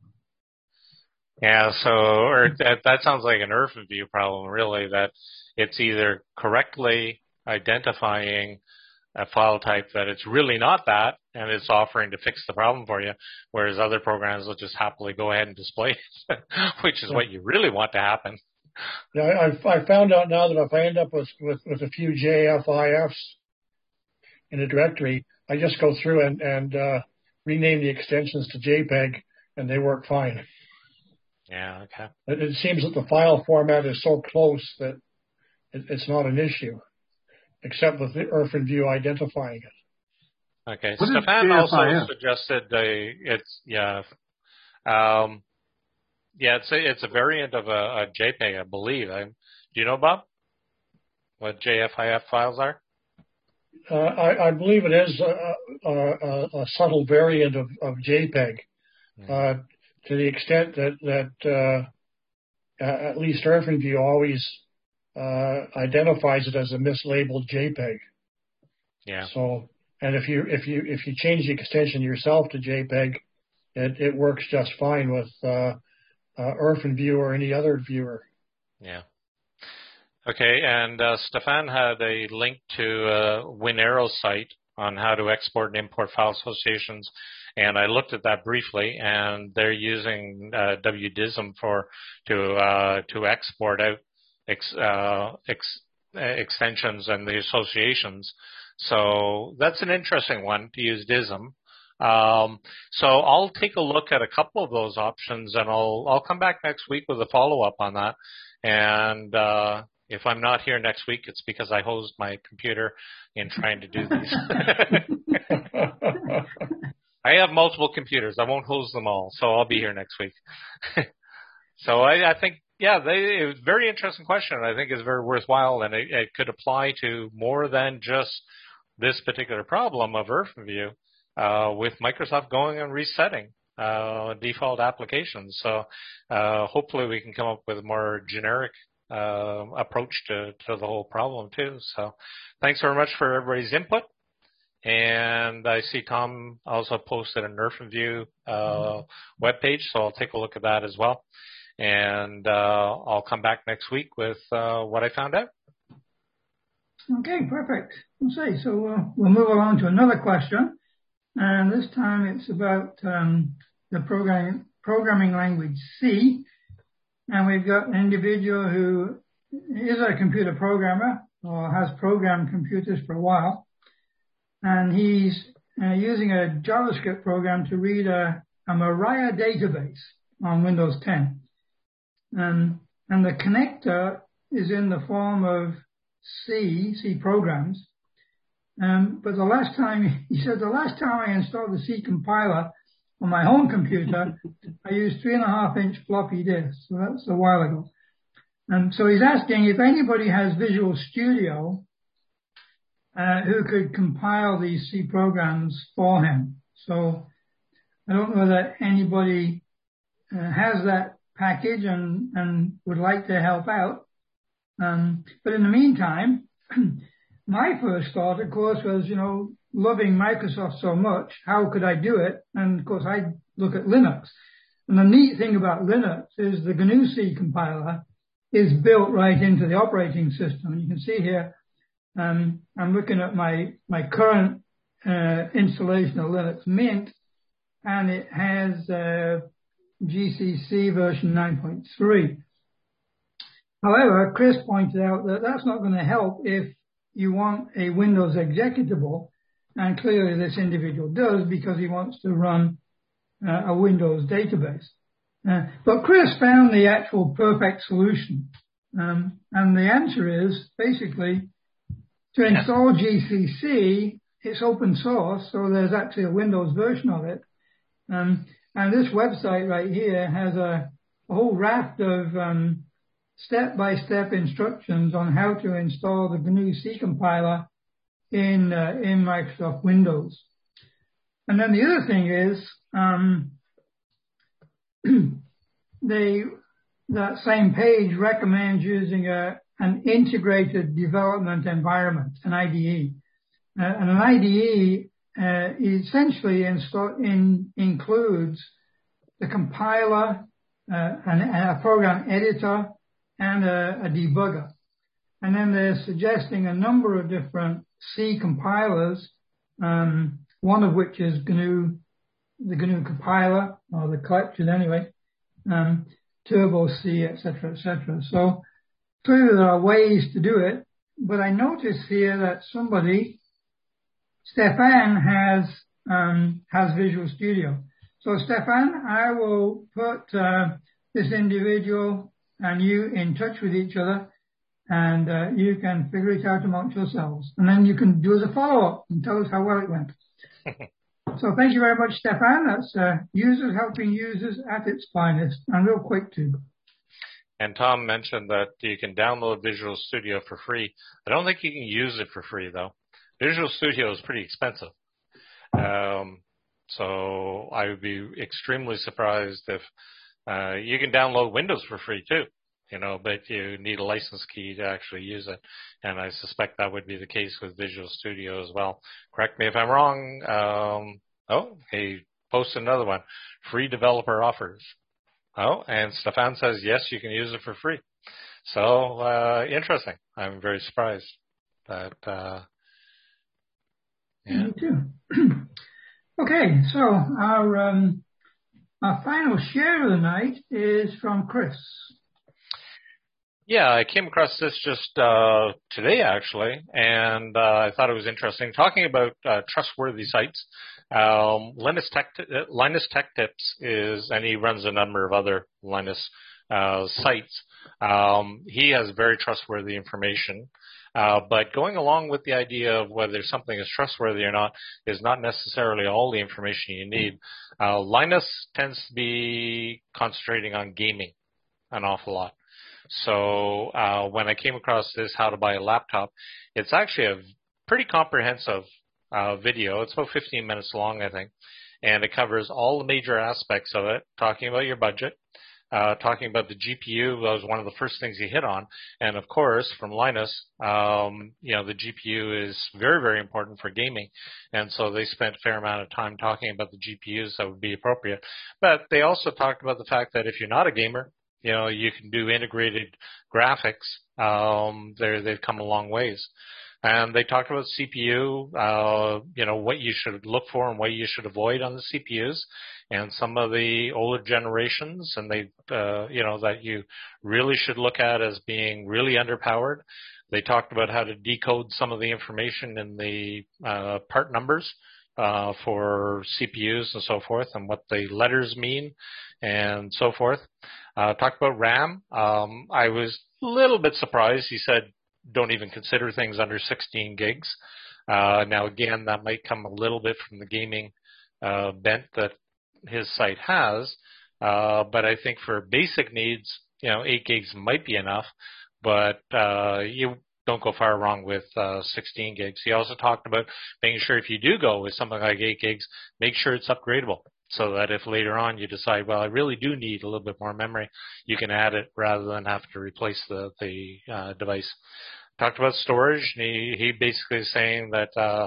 Yeah, so that sounds like an OrphanView problem, really, that it's either correctly identifying a file type that it's really not that, and it's offering to fix the problem for you, whereas other programs will just happily go ahead and display it, which is what you really want to happen. Yeah, I found out now that if I end up with a few JFIFs in a directory, I just go through and rename the extensions to JPEG, and they work fine. Yeah, okay. It seems that the file format is so close that it's not an issue, except with the OrphanView identifying it. Okay. What Stefan is also JFIF? suggested it's a variant of a JPEG, I believe. Do you know, Bob, what JFIF files are? I believe it is a subtle variant of JPEG, to the extent that at least OrphanView always identifies it as a mislabeled JPEG. Yeah. So, and if you change the extension yourself to JPEG, it works just fine with OrphanView or any other viewer. Yeah. Okay, and Stefan had a link to WinArrow's site on how to export and import file associations, and I looked at that briefly, and they're using WDISM to export out extensions and the associations. So that's an interesting one, to use DISM. So I'll take a look at a couple of those options, and I'll come back next week with a follow-up on that. And if I'm not here next week, it's because I hosed my computer in trying to do these. I have multiple computers. I won't hose them all, so I'll be here next week. So I think, yeah, it was a very interesting question. I think it's very worthwhile, and it could apply to more than just this particular problem of EarthView with Microsoft going and resetting default applications. So hopefully we can come up with a more generic approach to the whole problem too. So thanks very much for everybody's input. And I see Tom also posted an EarthView webpage, so I'll take a look at that as well. And I'll come back next week with what I found out. Okay, perfect. So we'll move along to another question. And this time it's about the programming language C. And we've got an individual who is a computer programmer or has programmed computers for a while. And he's using a JavaScript program to read a Mariah database on Windows 10. And the connector is in the form of C programs. But the last time I installed the C compiler on my home computer, I used 3.5-inch floppy disks. So that's a while ago. And so he's asking if anybody has Visual Studio who could compile these C programs for him. So I don't know that anybody has that package and would like to help out. But in the meantime, my first thought, of course, was, loving Microsoft so much, how could I do it? And of course, I look at Linux. And the neat thing about Linux is the GNU C compiler is built right into the operating system. And you can see here, I'm looking at my current installation of Linux Mint, and it has GCC version 9.3. However, Chris pointed out that that's not going to help if you want a Windows executable, and clearly this individual does because he wants to run a Windows database. But Chris found the actual perfect solution, and the answer is basically to install GCC. It's open source, so there's actually a Windows version of it. And this website right here has a whole raft of step-by-step instructions on how to install the GNU C compiler in Microsoft Windows. And then the other thing is that same page recommends using an integrated development environment, an IDE. And an IDE essentially includes the compiler, a program editor, and a debugger. And then they're suggesting a number of different C compilers, one of which is the GNU compiler, or the collection anyway, Turbo C, etc., etc. So clearly there are ways to do it, but I notice here that Stefan has Visual Studio. So Stefan, I will put this individual and you in touch with each other, and you can figure it out amongst yourselves. And then you can do as a follow-up and tell us how well it went. So thank you very much, Stefan. That's users helping users at its finest, and real quick too. And Tom mentioned that you can download Visual Studio for free. I don't think you can use it for free, though. Visual Studio is pretty expensive. So I would be extremely surprised if you can download Windows for free, too. But you need a license key to actually use it. And I suspect that would be the case with Visual Studio as well. Correct me if I'm wrong. He posted another one. Free developer offers. And Stefan says, yes, you can use it for free. So, interesting. I'm very surprised. But, yeah. Me too. Okay, so our final share of the night is from Chris. Yeah, I came across this just today, actually, and I thought it was interesting. Talking about trustworthy sites, Linus Tech Tips and he runs a number of other Linus sites. He has very trustworthy information. But going along with the idea of whether something is trustworthy or not is not necessarily all the information you need. Linus tends to be concentrating on gaming an awful lot. So when I came across this How to Buy a Laptop, it's actually a pretty comprehensive video. It's about 15 minutes long, I think, and it covers all the major aspects of it, talking about your budget, talking about the GPU. That was one of the first things he hit on. And of course, from Linus, the GPU is very, very important for gaming. And so they spent a fair amount of time talking about the GPUs that would be appropriate. But they also talked about the fact that if you're not a gamer, you can do integrated graphics. They've come a long ways. And they talked about CPU, what you should look for and what you should avoid on the CPUs, and some of the older generations, and that you really should look at as being really underpowered. They talked about how to decode some of the information in the part numbers for CPUs and so forth, and what the letters mean, and so forth. Talked about RAM. I was a little bit surprised. He said, don't even consider things under 16 gigs. Now, again, that might come a little bit from the gaming bent that his site has. But I think for basic needs, 8 gigs might be enough. But you don't go far wrong with 16 gigs. He also talked about making sure if you do go with something like 8 gigs, make sure it's upgradable, so that if later on you decide, well, I really do need a little bit more memory, you can add it rather than have to replace the device. Talked about storage. He basically is saying that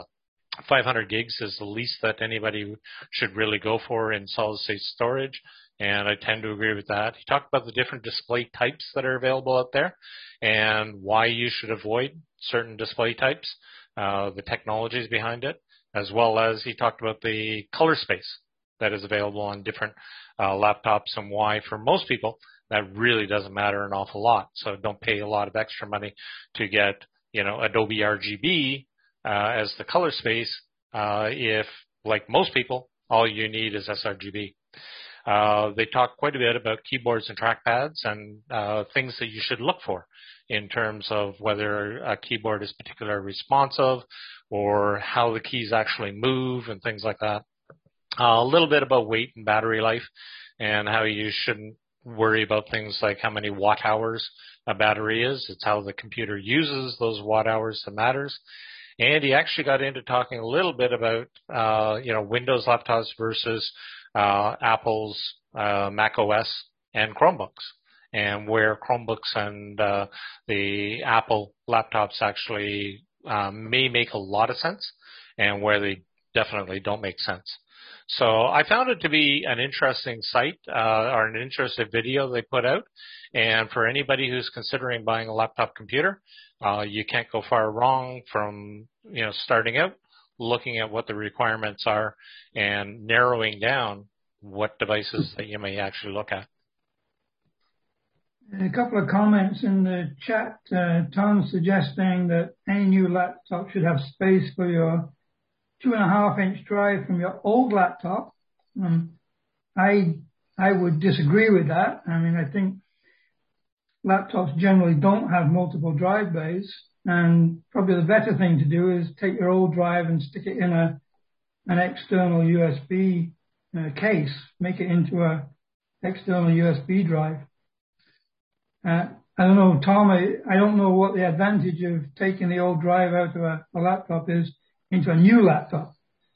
500 gigs is the least that anybody should really go for in solid-state storage, and I tend to agree with that. He talked about the different display types that are available out there and why you should avoid certain display types, the technologies behind it, as well as he talked about the color space that is available on different laptops and why, for most people, that really doesn't matter an awful lot. So don't pay a lot of extra money to get, Adobe RGB as the color space if, like most people, all you need is sRGB. They talk quite a bit about keyboards and trackpads and things that you should look for in terms of whether a keyboard is particularly responsive or how the keys actually move and things like that. A little bit about weight and battery life and how you shouldn't worry about things like how many watt hours a battery is. It's how the computer uses those watt hours that matters. And he actually got into talking a little bit about, Windows laptops versus Apple's Mac OS and Chromebooks, and where Chromebooks and the Apple laptops actually may make a lot of sense and where they definitely don't make sense. So I found it to be an interesting site or an interesting video they put out. And for anybody who's considering buying a laptop computer, you can't go far wrong from starting out, looking at what the requirements are and narrowing down what devices that you may actually look at. A couple of comments in the chat. Tom suggesting that any new laptop should have space for your 2.5-inch drive from your old laptop. I would disagree with that. I mean, I think laptops generally don't have multiple drive bays, and probably the better thing to do is take your old drive and stick it in an external USB case, make it into a external USB drive. I don't know, Tom, I don't know what the advantage of taking the old drive out of a laptop is into a new laptop.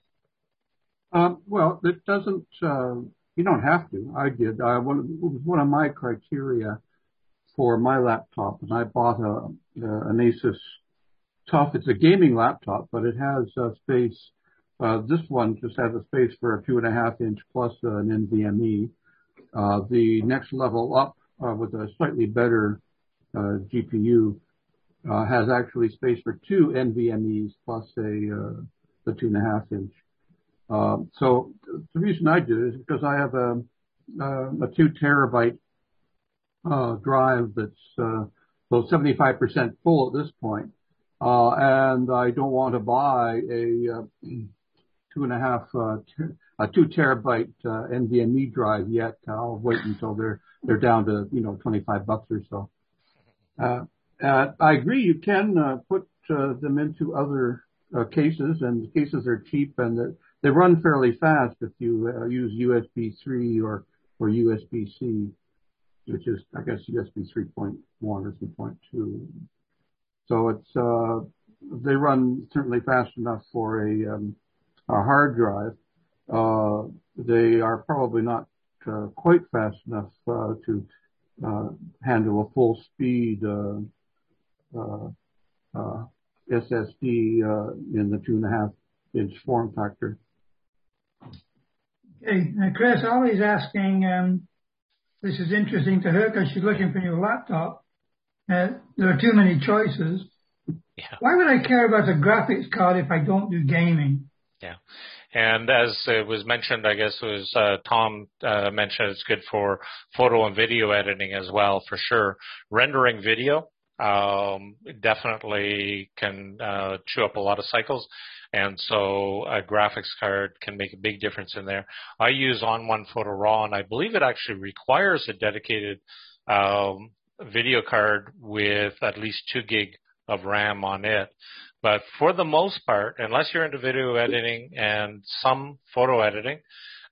Well, it doesn't, you don't have to. I did. It was one of my criteria for my laptop, and I bought an Asus TUF. It's a gaming laptop, but it has space. This one just has a space for a 2.5-inch plus an NVMe. The next level up with a slightly better GPU has actually space for 2 NVMe's plus the 2.5-inch. So the reason I do it is because I have a 2 terabyte drive that's about 75% full at this point, and I don't want to buy a 2 terabyte NVMe drive yet. I'll wait until they're they're down to, $25 or so. I agree. You can put them into other cases, and the cases are cheap, and they run fairly fast if you use USB 3 or USB-C, which is, I guess, USB 3.1 or 3.2. So they run certainly fast enough for a hard drive. They are probably not quite fast enough to handle a full speed SSD in the 2.5-inch form factor. Okay, Chris, Ollie's asking, this is interesting to her because she's looking for a new laptop. There are too many choices. Yeah. Why would I care about a graphics card if I don't do gaming? Yeah. And as it was mentioned, I guess it was Tom mentioned, it's good for photo and video editing as well, for sure. Rendering video definitely can chew up a lot of cycles. And so a graphics card can make a big difference in there. I use ON1 Photo Raw, and I believe it actually requires a dedicated video card with at least 2 gig of RAM on it. But for the most part, unless you're into video editing and some photo editing,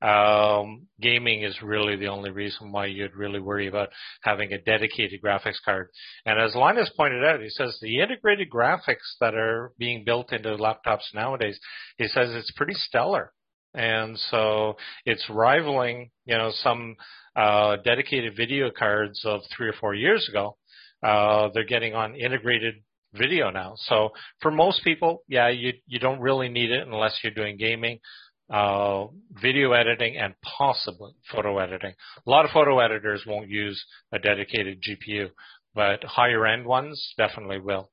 gaming is really the only reason why you'd really worry about having a dedicated graphics card. And as Linus pointed out, he says the integrated graphics that are being built into laptops nowadays, he says it's pretty stellar. And so it's rivaling, some dedicated video cards of 3 or 4 years ago. They're getting on integrated video now. So for most people, you don't really need it unless you're doing gaming, video editing, and possibly photo editing. A lot of photo editors won't use a dedicated GPU, but higher end ones definitely will.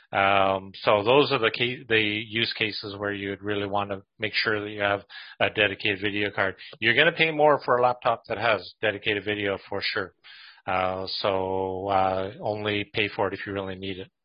So those are the use cases where you'd really want to make sure that you have a dedicated video card. You're going to pay more for a laptop that has dedicated video for sure. So only pay for it if you really need it.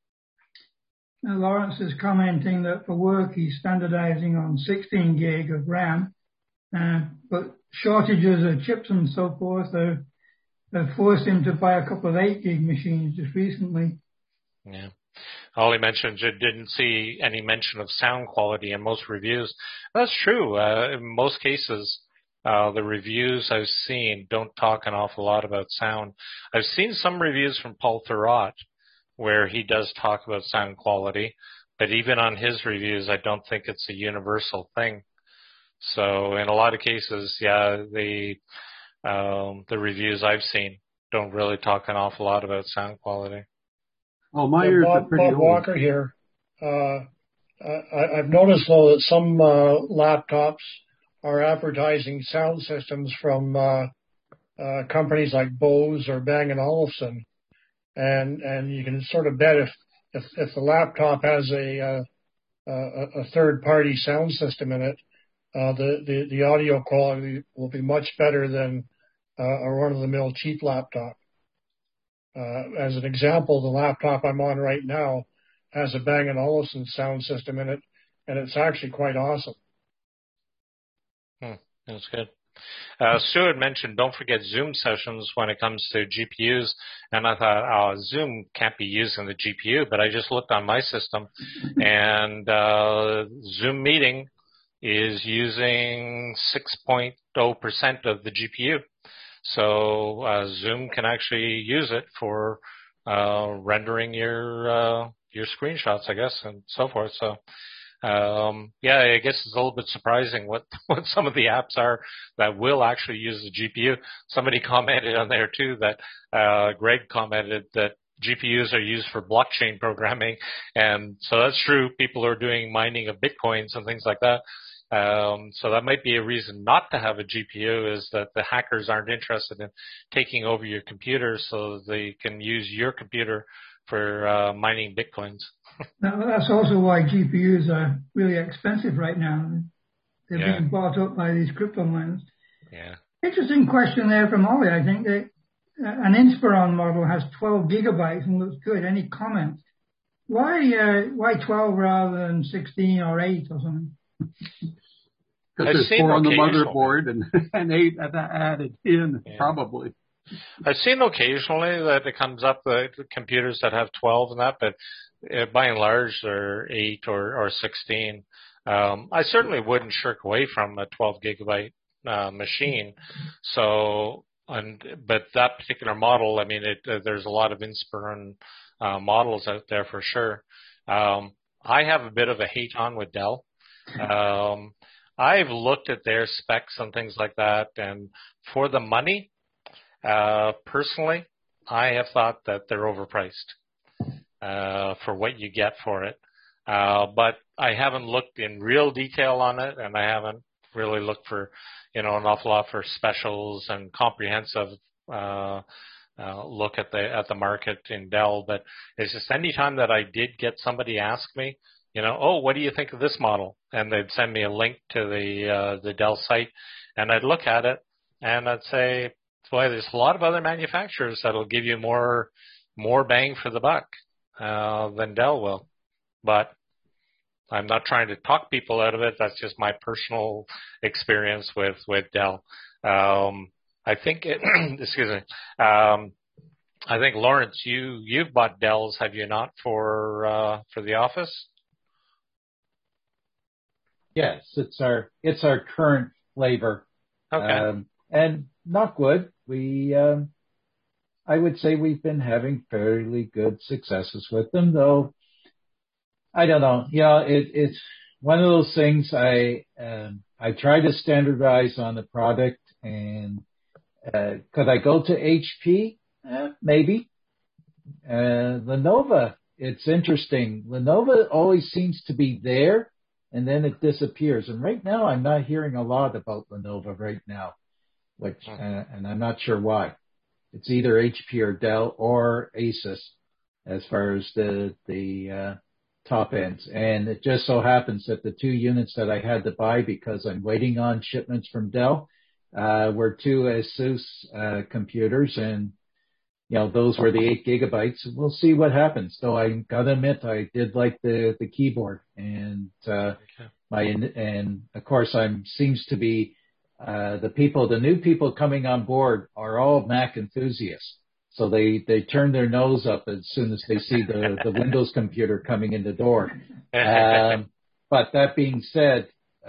Now, Lawrence is commenting that for work he's standardizing on 16 gig of RAM, but shortages of chips and so forth have forced him to buy a couple of 8 gig machines just recently. Yeah. All he mentioned, you didn't see any mention of sound quality in most reviews. That's true. In most cases, the reviews I've seen don't talk an awful lot about sound. I've seen some reviews from Paul Thurrott where he does talk about sound quality, but even on his reviews, I don't think it's a universal thing. So in a lot of cases, the reviews I've seen don't really talk an awful lot about sound quality. Oh, my ears are pretty Bob old. Walker here. I've noticed, though, that some laptops are advertising sound systems from companies like Bose or Bang & Olufsen. And you can sort of bet if the laptop has a third-party sound system in it, the audio quality will be much better than a run-of-the-mill cheap laptop. As an example, the laptop I'm on right now has a Bang & Olufsen sound system in it, and it's actually quite awesome. That's good. Stuart mentioned, don't forget Zoom sessions when it comes to GPUs. And I thought, Zoom can't be using the GPU, but I just looked on my system, and Zoom Meeting is using 6.0% of the GPU. So Zoom can actually use it for rendering your screenshots, I guess, and so forth. So I guess it's a little bit surprising what some of the apps are that will actually use the GPU. Somebody commented on there too that Greg commented that GPUs are used for blockchain programming, and so that's true. People are doing mining of Bitcoins and things like that. So that might be a reason not to have a GPU, is that the hackers aren't interested in taking over your computer so they can use your computer for mining Bitcoins. That's also why GPUs are really expensive right now. They're being bought up by these crypto miners. Yeah. Interesting question there from Ollie. I think that an Inspiron model has 12 gigabytes and looks good. Any comments? Why 12 rather than 16 or 8 or something? Because there's 4 on the motherboard and 8 added in, probably. I've seen occasionally that it comes up the computers that have 12 and that, but by and large they're 8 or 16. I certainly wouldn't shirk away from a 12 gigabyte machine. So, but that particular model, I mean, there's a lot of Inspiron models out there for sure. I have a bit of a hate on with Dell. I've looked at their specs and things like that, and for the money, personally, I have thought that they're overpriced for what you get for it. But I haven't looked in real detail on it, and I haven't really looked for, an awful lot for specials and comprehensive look at the market in Dell. But it's just any time that I did get somebody ask me, oh, what do you think of this model? And they'd send me a link to the Dell site, and I'd look at it, and I'd say, boy, there's a lot of other manufacturers that'll give you more bang for the buck than Dell will. But I'm not trying to talk people out of it. That's just my personal experience with Dell. I think excuse me. I think Lawrence, you've bought Dells, have you not, for the office? Yes, it's our current flavor. Okay. And knock wood, I would say we've been having fairly good successes with them, though. I don't know. It's one of those things. I try to standardize on the product, and could I go to HP? Maybe. Lenovo, it's interesting. Lenovo always seems to be there, and then it disappears. And right now, I'm not hearing a lot about Lenovo right now, and I'm not sure why. It's either HP or Dell or Asus as far as the top ends. And it just so happens that the 2 units that I had to buy because I'm waiting on shipments from Dell were 2 Asus computers, and those were the 8 gigabytes. We'll see what happens. Though I gotta admit, I did like the keyboard, and and of course seems to be the new people coming on board are all Mac enthusiasts. So they turn their nose up as soon as they see the Windows computer coming in the door. But that being said,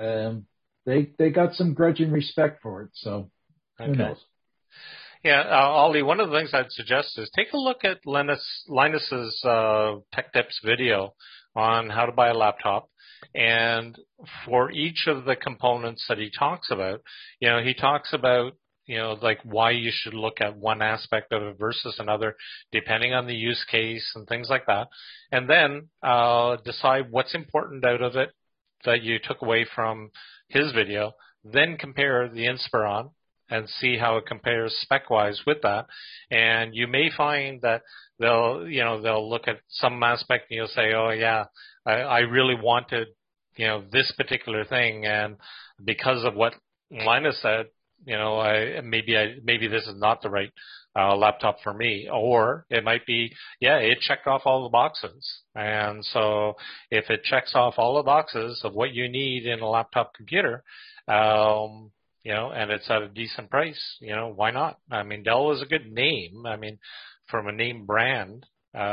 they got some grudging respect for it. So who knows? Yeah, Ollie, one of the things I'd suggest is take a look at Linus's Tech Tips video on how to buy a laptop. And for each of the components that he talks about, he talks about, like why you should look at one aspect of it versus another, depending on the use case and things like that. And then decide what's important out of it that you took away from his video. Then compare the Inspiron and see how it compares spec-wise with that. And you may find that they'll look at some aspect and you'll say, oh yeah, I really wanted, this particular thing, and because of what Linus said, maybe this is not the right laptop for me. Or it might be, it checked off all the boxes. And so if it checks off all the boxes of what you need in a laptop computer, and it's at a decent price, why not? I mean, Dell is a good name. I mean, from a name brand,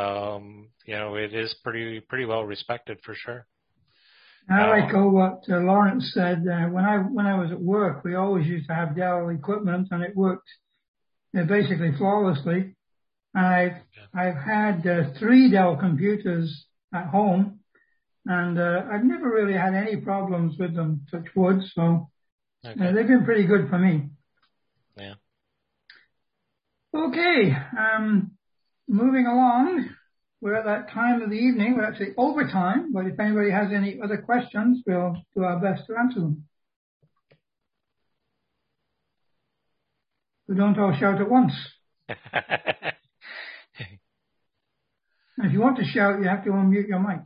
it is pretty well respected for sure. I like what Lawrence said. When I was at work, we always used to have Dell equipment, and it worked basically flawlessly. I've had 3 Dell computers at home, and I've never really had any problems with them, touch wood. So they've been pretty good for me. Yeah. Okay. Moving along. We're at that time of the evening. We're actually overtime, but if anybody has any other questions, we'll do our best to answer them. We don't all shout at once. And if you want to shout, you have to unmute your mic.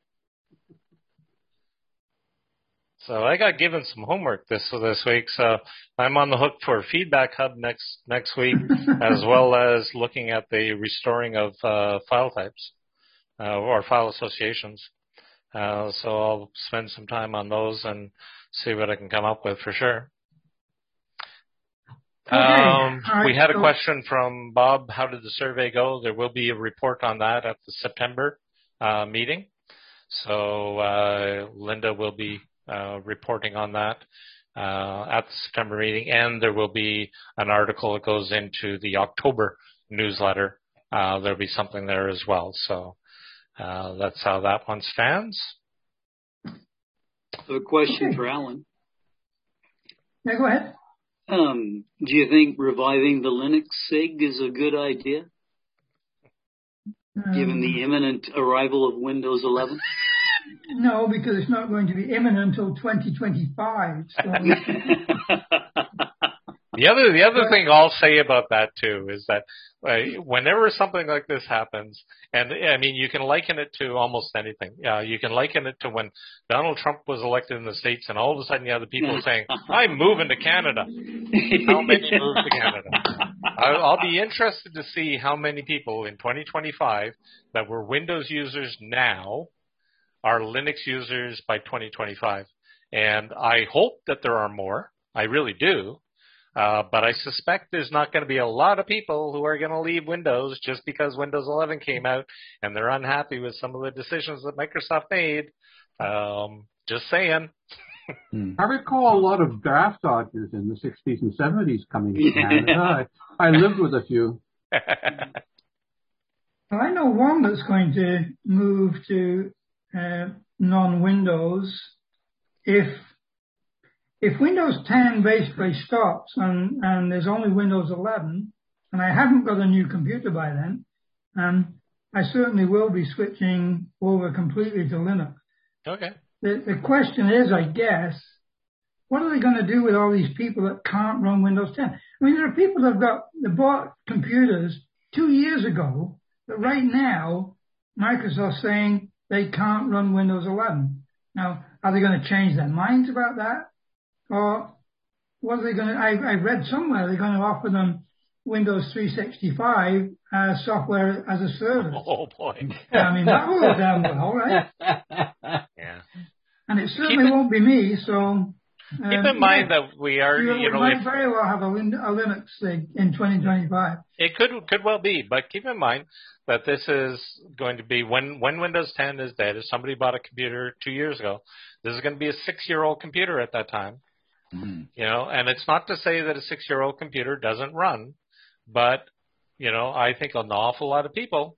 So I got given some homework this week, so I'm on the hook for Feedback Hub next week, as well as looking at the restoring of file types or file associations. So I'll spend some time on those and see what I can come up with for sure. We had a question from Bob. How did the survey go? There will be a report on that at the September meeting. So Linda will be reporting on that at the September meeting, and there will be an article that goes into the October newsletter. There'll be something there as well. So that's how that one stands. So a question for Alan. Yeah, go ahead. Do you think reviving the Linux SIG is a good idea, given the imminent arrival of Windows 11? No, because it's not going to be imminent until 2025. So. The other thing I'll say about that too is that whenever something like this happens, and I mean you can liken it to almost anything. You can liken it to when Donald Trump was elected in the States, and all of a sudden you have the people saying, "I'm moving to Canada." How many moved to Canada? I'll be interested to see how many people in 2025 that were Windows users now are Linux users by 2025, and I hope that there are more. I really do. But I suspect there's not going to be a lot of people who are going to leave Windows just because Windows 11 came out and they're unhappy with some of the decisions that Microsoft made. Just saying. I recall a lot of draft dodgers in the 60s and 70s coming to Canada. I lived with a few. Well, I know one that's going to move to non-Windows if Windows 10 basically stops and there's only Windows 11, and I haven't got a new computer by then, I certainly will be switching over completely to Linux. Okay. The question is, I guess, what are they going to do with all these people that can't run Windows 10? I mean, there are people that bought computers 2 years ago that right now Microsoft's saying they can't run Windows 11. Now, are they going to change their minds about that? Or what are they going to, I read somewhere they're going to offer them Windows 365 software as a service. Oh boy. I mean, that will go down well, right? Yeah. And it certainly won't be me, so. Keep in mind that we are, we might very well have a Linux thing in 2025. It could well be, but keep in mind that this is going to be when Windows 10 is dead. If somebody bought a computer 2 years ago, this is going to be a 6-year-old computer at that time. Mm-hmm. You know, and it's not to say that a 6-year-old computer doesn't run, but you know, I think an awful lot of people,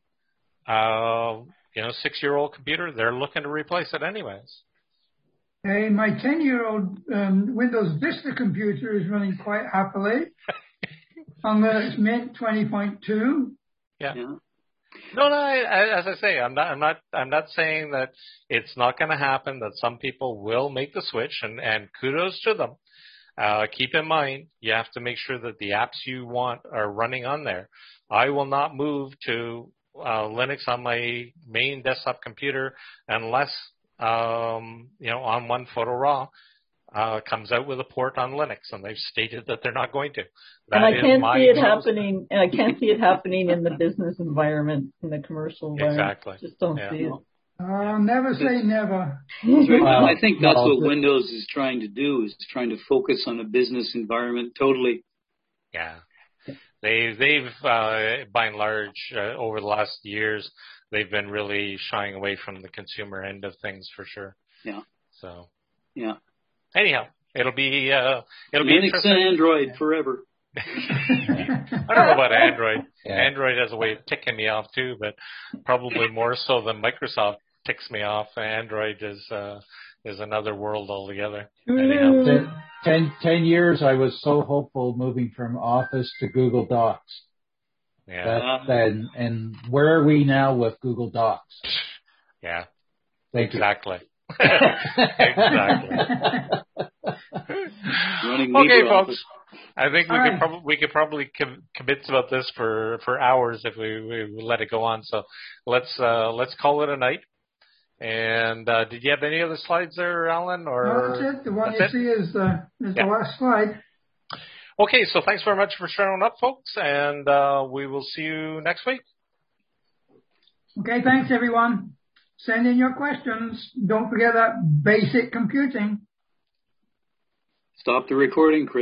6-year-old computer, they're looking to replace it anyways. Hey, my 10-year-old Windows Vista computer is running quite happily on the Mint 20.2. Yeah. No, as I say, I'm not saying that it's not going to happen, that some people will make the switch, and kudos to them. Keep in mind, you have to make sure that the apps you want are running on there. I will not move to Linux on my main desktop computer unless, on One Photo Raw comes out with a port on Linux, and they've stated that they're not going to. And I can't see it happening. And I can't see it happening in the business environment, in the commercial environment. Exactly. Just don't see it. Never say never. Well, I think that's what Windows is trying to do, is trying to focus on a business environment totally. Yeah. They've by and large, over the last years, they've been really shying away from the consumer end of things for sure. Yeah. So. Yeah. Anyhow, it'll be Linux interesting. and Android forever. I don't know about Android. Yeah. Android has a way of ticking me off too, but probably more so than Microsoft ticks me off. Android is another world altogether. Anyhow. 10 years, I was so hopeful moving from Office to Google Docs. Yeah. And where are we now with Google Docs? Yeah. Exactly. Exactly. Okay, folks. I think we could probably commit about this for hours if we let it go on. So let's call it a night. And did you have any other slides there, Alan? Or no, that's it. The one you see is the last slide. Okay, so thanks very much for showing up, folks, and we will see you next week. Okay, thanks, everyone. Send in your questions. Don't forget that basic computing. Stop the recording, Chris.